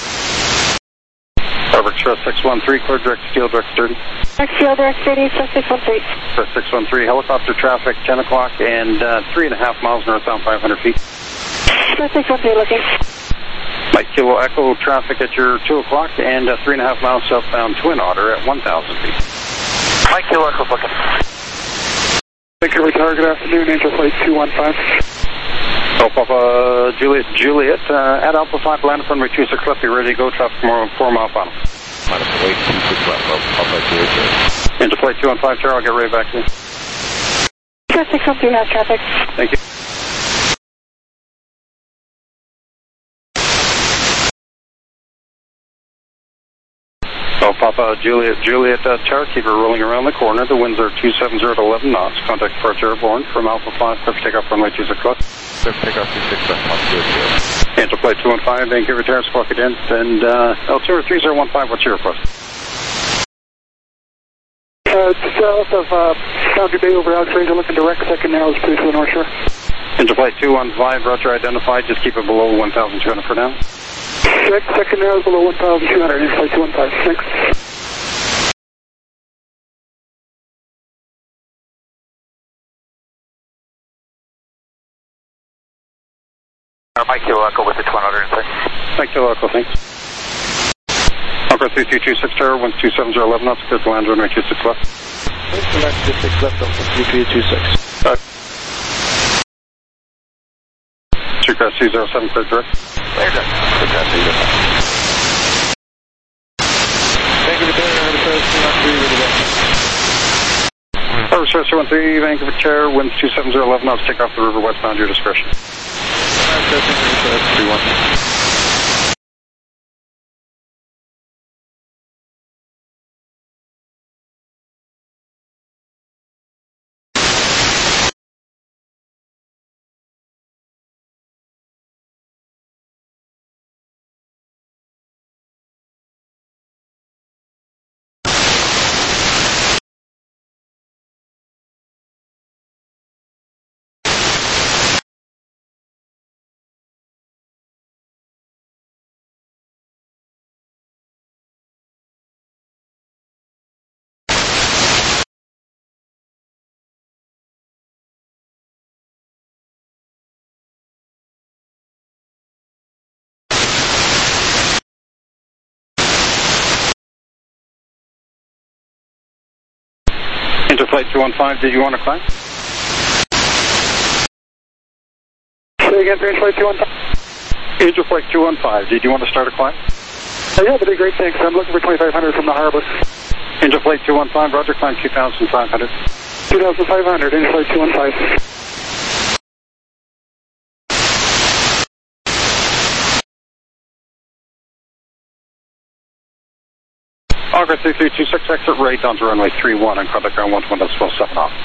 Harbor Express six one three, clear direct steel, direct thirty. Direct steel, direct thirty, six one three. Express six one three, helicopter traffic, ten o'clock and uh, three and a half miles northbound, five hundred feet. Express six one three looking. Mike Kilo Echo, traffic at your two o'clock and uh, three and a half miles southbound, Twin Otter at one thousand feet. Mike Kilo Echo looking. Vancouver Tower, good afternoon, Angel Flight two one five. So Papa Juliet, Juliet, uh, at Alpha five, land up runway two six left, be ready to go, traffic more four mile final. Line up runway two six left, Alpha Juliet. Into flight two one five, Tower, I'll get right back to you. Express six one three has traffic. Thank you. So Papa Juliet, Juliet, uh, Tower, keep her rolling around the corner. The winds are two seven zero to eleven knots. Contact departure airborne from Alpha five, clear for takeoff runway two six left. Clear for takeoff two six left, Alpha Juliet. Into flight two one five, Vancouver Terra, Squawk Cadence, and uh, altimeter three zero one five, what's your request? Uh, south of uh, Boundary Bay over Alex Ranger, looking direct, second narrows, please, to the North Shore. Into flight two one five, roger identified, just keep it below one thousand two hundred for now. Check, second narrows below one thousand two hundred, into flight two one five, thanks. Mike Kilo Echo with the Twin Otter inside. Mike Kilo Echo, thanks. Alpha three two two six Tower, winds two seven zero eleven knots, clear to land runway two six left. Clear to land two six left, Alpha three three two six. Uh, Sugar C zero seven, clear direct. Clear direct. Sugar C zero seven. Vancouver Terra, Harbor Express two one three, ready to go. Harbor Express two one three, Vancouver Terra, winds two seven zero eleven knots, take off the river westbound, your discretion. Harbor Express two one. Flight two one five, did you want to climb? Say again, Range Flight two one five. Angel Flight two one five, did you want to start a climb? Uh, yeah, that'd be great, thanks. I'm looking for twenty-five hundred from the harbor. Angel Flight two one five, roger, climb two thousand five hundred. two thousand five hundred, Angel Flight two one five. Auger three three two six, exit right onto runway three one and contact ground one one decimal seven off.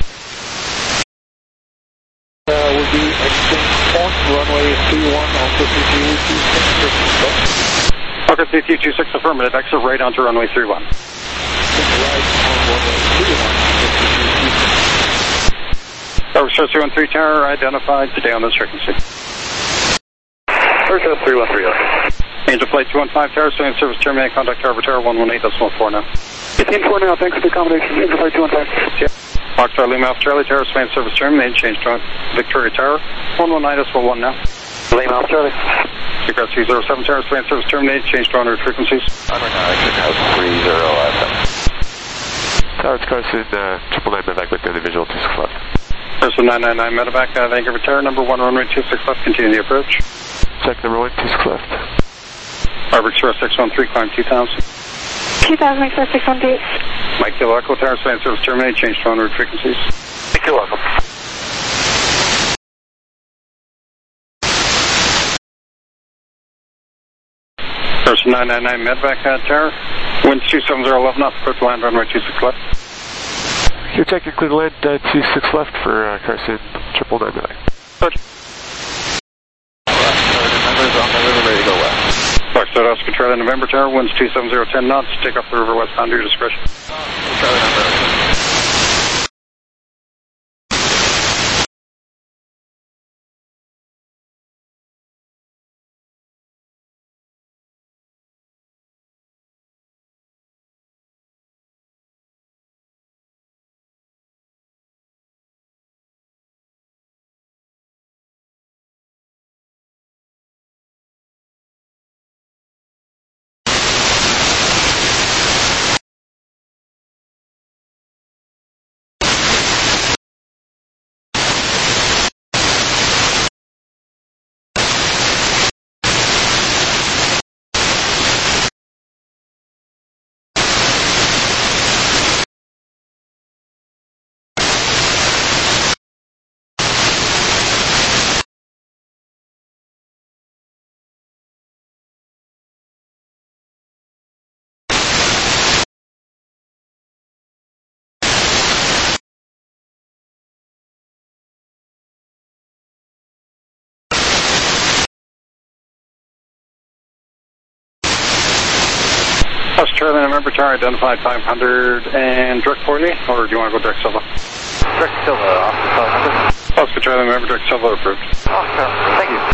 Uh, will be exchange point, runway three one on three three two six. Auger three three two six, affirmative, exit right onto runway three one. Right on runway three one, three three two six. Tower Source three one three tower identified, today on this frequency. Tower Source three one three zero. Angel Flight two one five tower, staying service terminated, contact Tower Tower one one eight decimal four now. fifteen four now, thanks for the accommodation, Angel Flight two one five. Yeah. Foxtrot Lima Alpha Charlie tower, staying service terminated, change to Victoria Tower, one one nine decimal one now. Lima Alpha Charlie. Seagrass three zero seven tower, staying service terminated, change to on route frequencies. I'm right now, exit house three zero seven. Tower, it's Carson, uh, triple nine medevac with individual two six left. Person nine nine nine medevac, uh, Vancouver Tower, number one runway two six left, continue the approach. Check number one, two six left. Harbor Express six one three, climb two thousand. two thousand Express six one three. Mike Kilo Echo Tower, staying service terminated, change to on route frequencies. Mike Kilo Echo. Person nine nine nine medevac, uh, tower, winds two seven zero eleven off, clear to land runway two six left. You check your clear to land, uh, two six left for uh, Carson, triple nine medevac. Roger. Members on the river, ready to go west. Foxtrot Oscar Charlie November Tower, winds two seven zero ten knots, take off the river westbound to your discretion. Charlie November. Oscar Charlie November Tower, identified five hundred and direct Portly, or do you want to go direct Silva? Direct Silva, Oscar five hundred. Oscar Charlie November direct Silva approved. Oscar, thank you.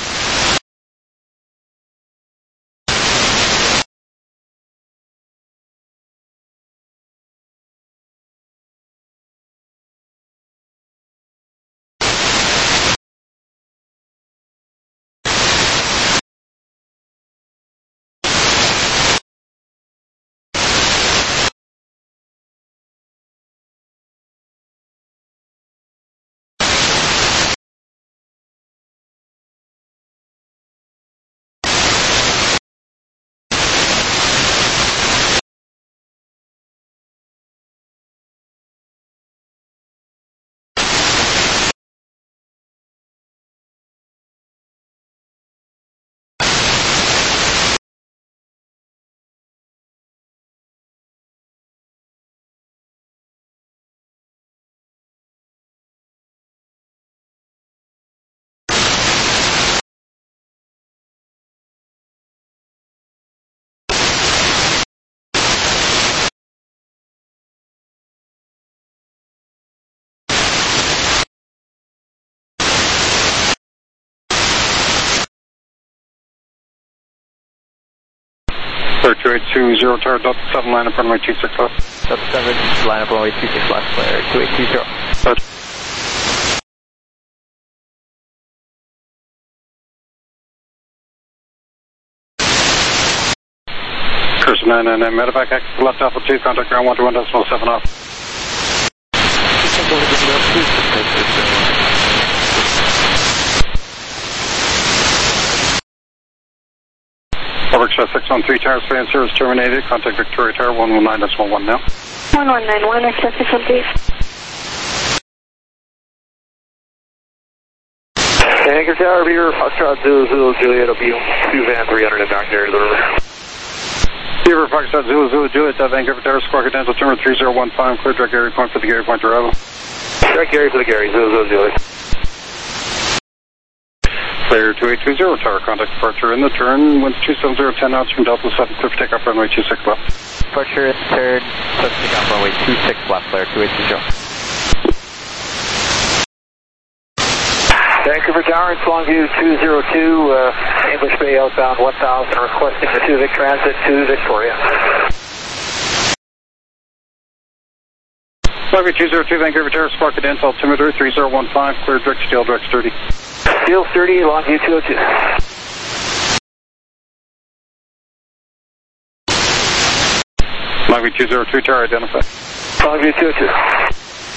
two eight two zero tower, Delta seven, line up runway two six left. Delta seven, line up runway two six left, clear, two eight two zero. Roger. Curse nine nine nine medevac, exit left alpha two, contact ground one two one decimal seven off. Harbour Express six one three Tower span service terminated. Contact Victoria Tower one one nine decimal one now. one one nine one, Express six one three. Anchor Tower, Beaver, Foxtrot Zulu Zulu Juliet, it'll be two van three hundred and back there to the river. Beaver, Foxtrot Zulu Zulu Juliet, Vancouver Tower, Squawk Dental, Timber three zero one five, clear direct Gary Point for the Gary Point arrival. Direct Gary for the Gary, Zulu Zulu Juliet. Clear two eight two zero, Tower, contact departure in the turn, winds two seven zero, ten knots from Delta seven, clear for takeoff, runway two six left. Departure in turn, clear for takeoff, runway two six left, clear two eight two zero. Vancouver Tower, it's Longview two zero two, uh, English Bay outbound one thousand, requesting the Tuvic transit to Victoria. Longview two zero two, Vancouver Tower, Spark Dental, altimeter three zero one five, clear direct steel, direct thirty. Steel thirty, Longview two oh two. Longview two zero two, Tower, identify. Longview two oh two.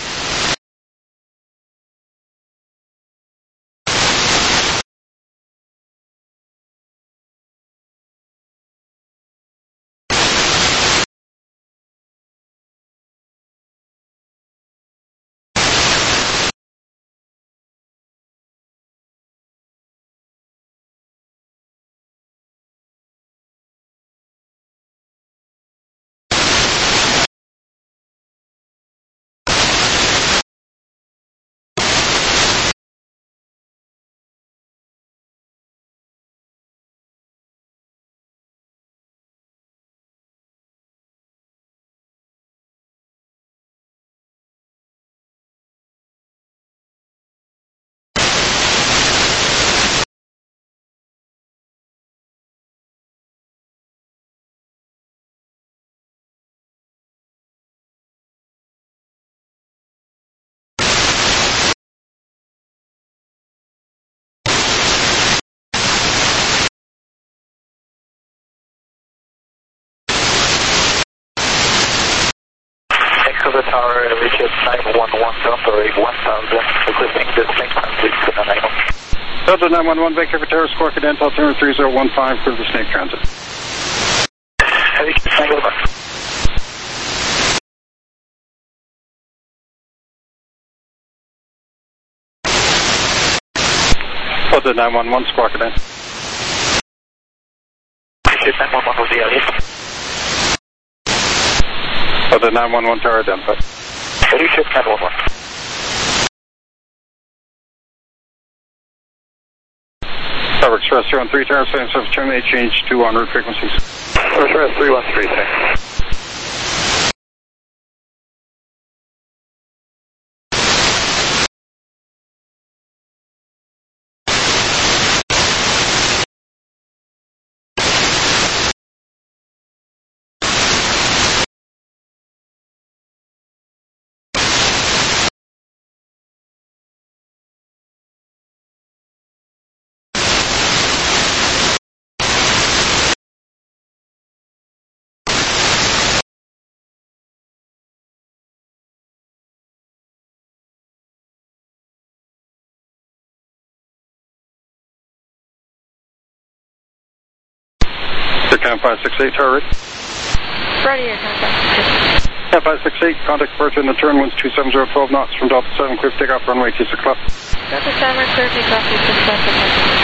Vancouver Tower, reach at nine one one, Delta eight one thousand, existing distinct transit to the nine one. Delta nine one one, Vancouver Tower, Squawk Dental, altimeter three zero one five, clear the Snake transit. Heavy Snake over. Delta nine one one, Squawk Dental. nine one one will be out here. Delta nine one one, Tower, identify. Ready, ship nine one one. Tower Express three one three, Tower, same service terminate, change to en route frequencies. Tower Express three one three, thanks. Cam five six eight, Tower, ready? Ready, your contact. Cam five six eight, contact departure in the turn, winds two seven zero, twelve knots from Delta seven, clear for takeoff, runway two six left. Delta seven, clear takeoff, two six left.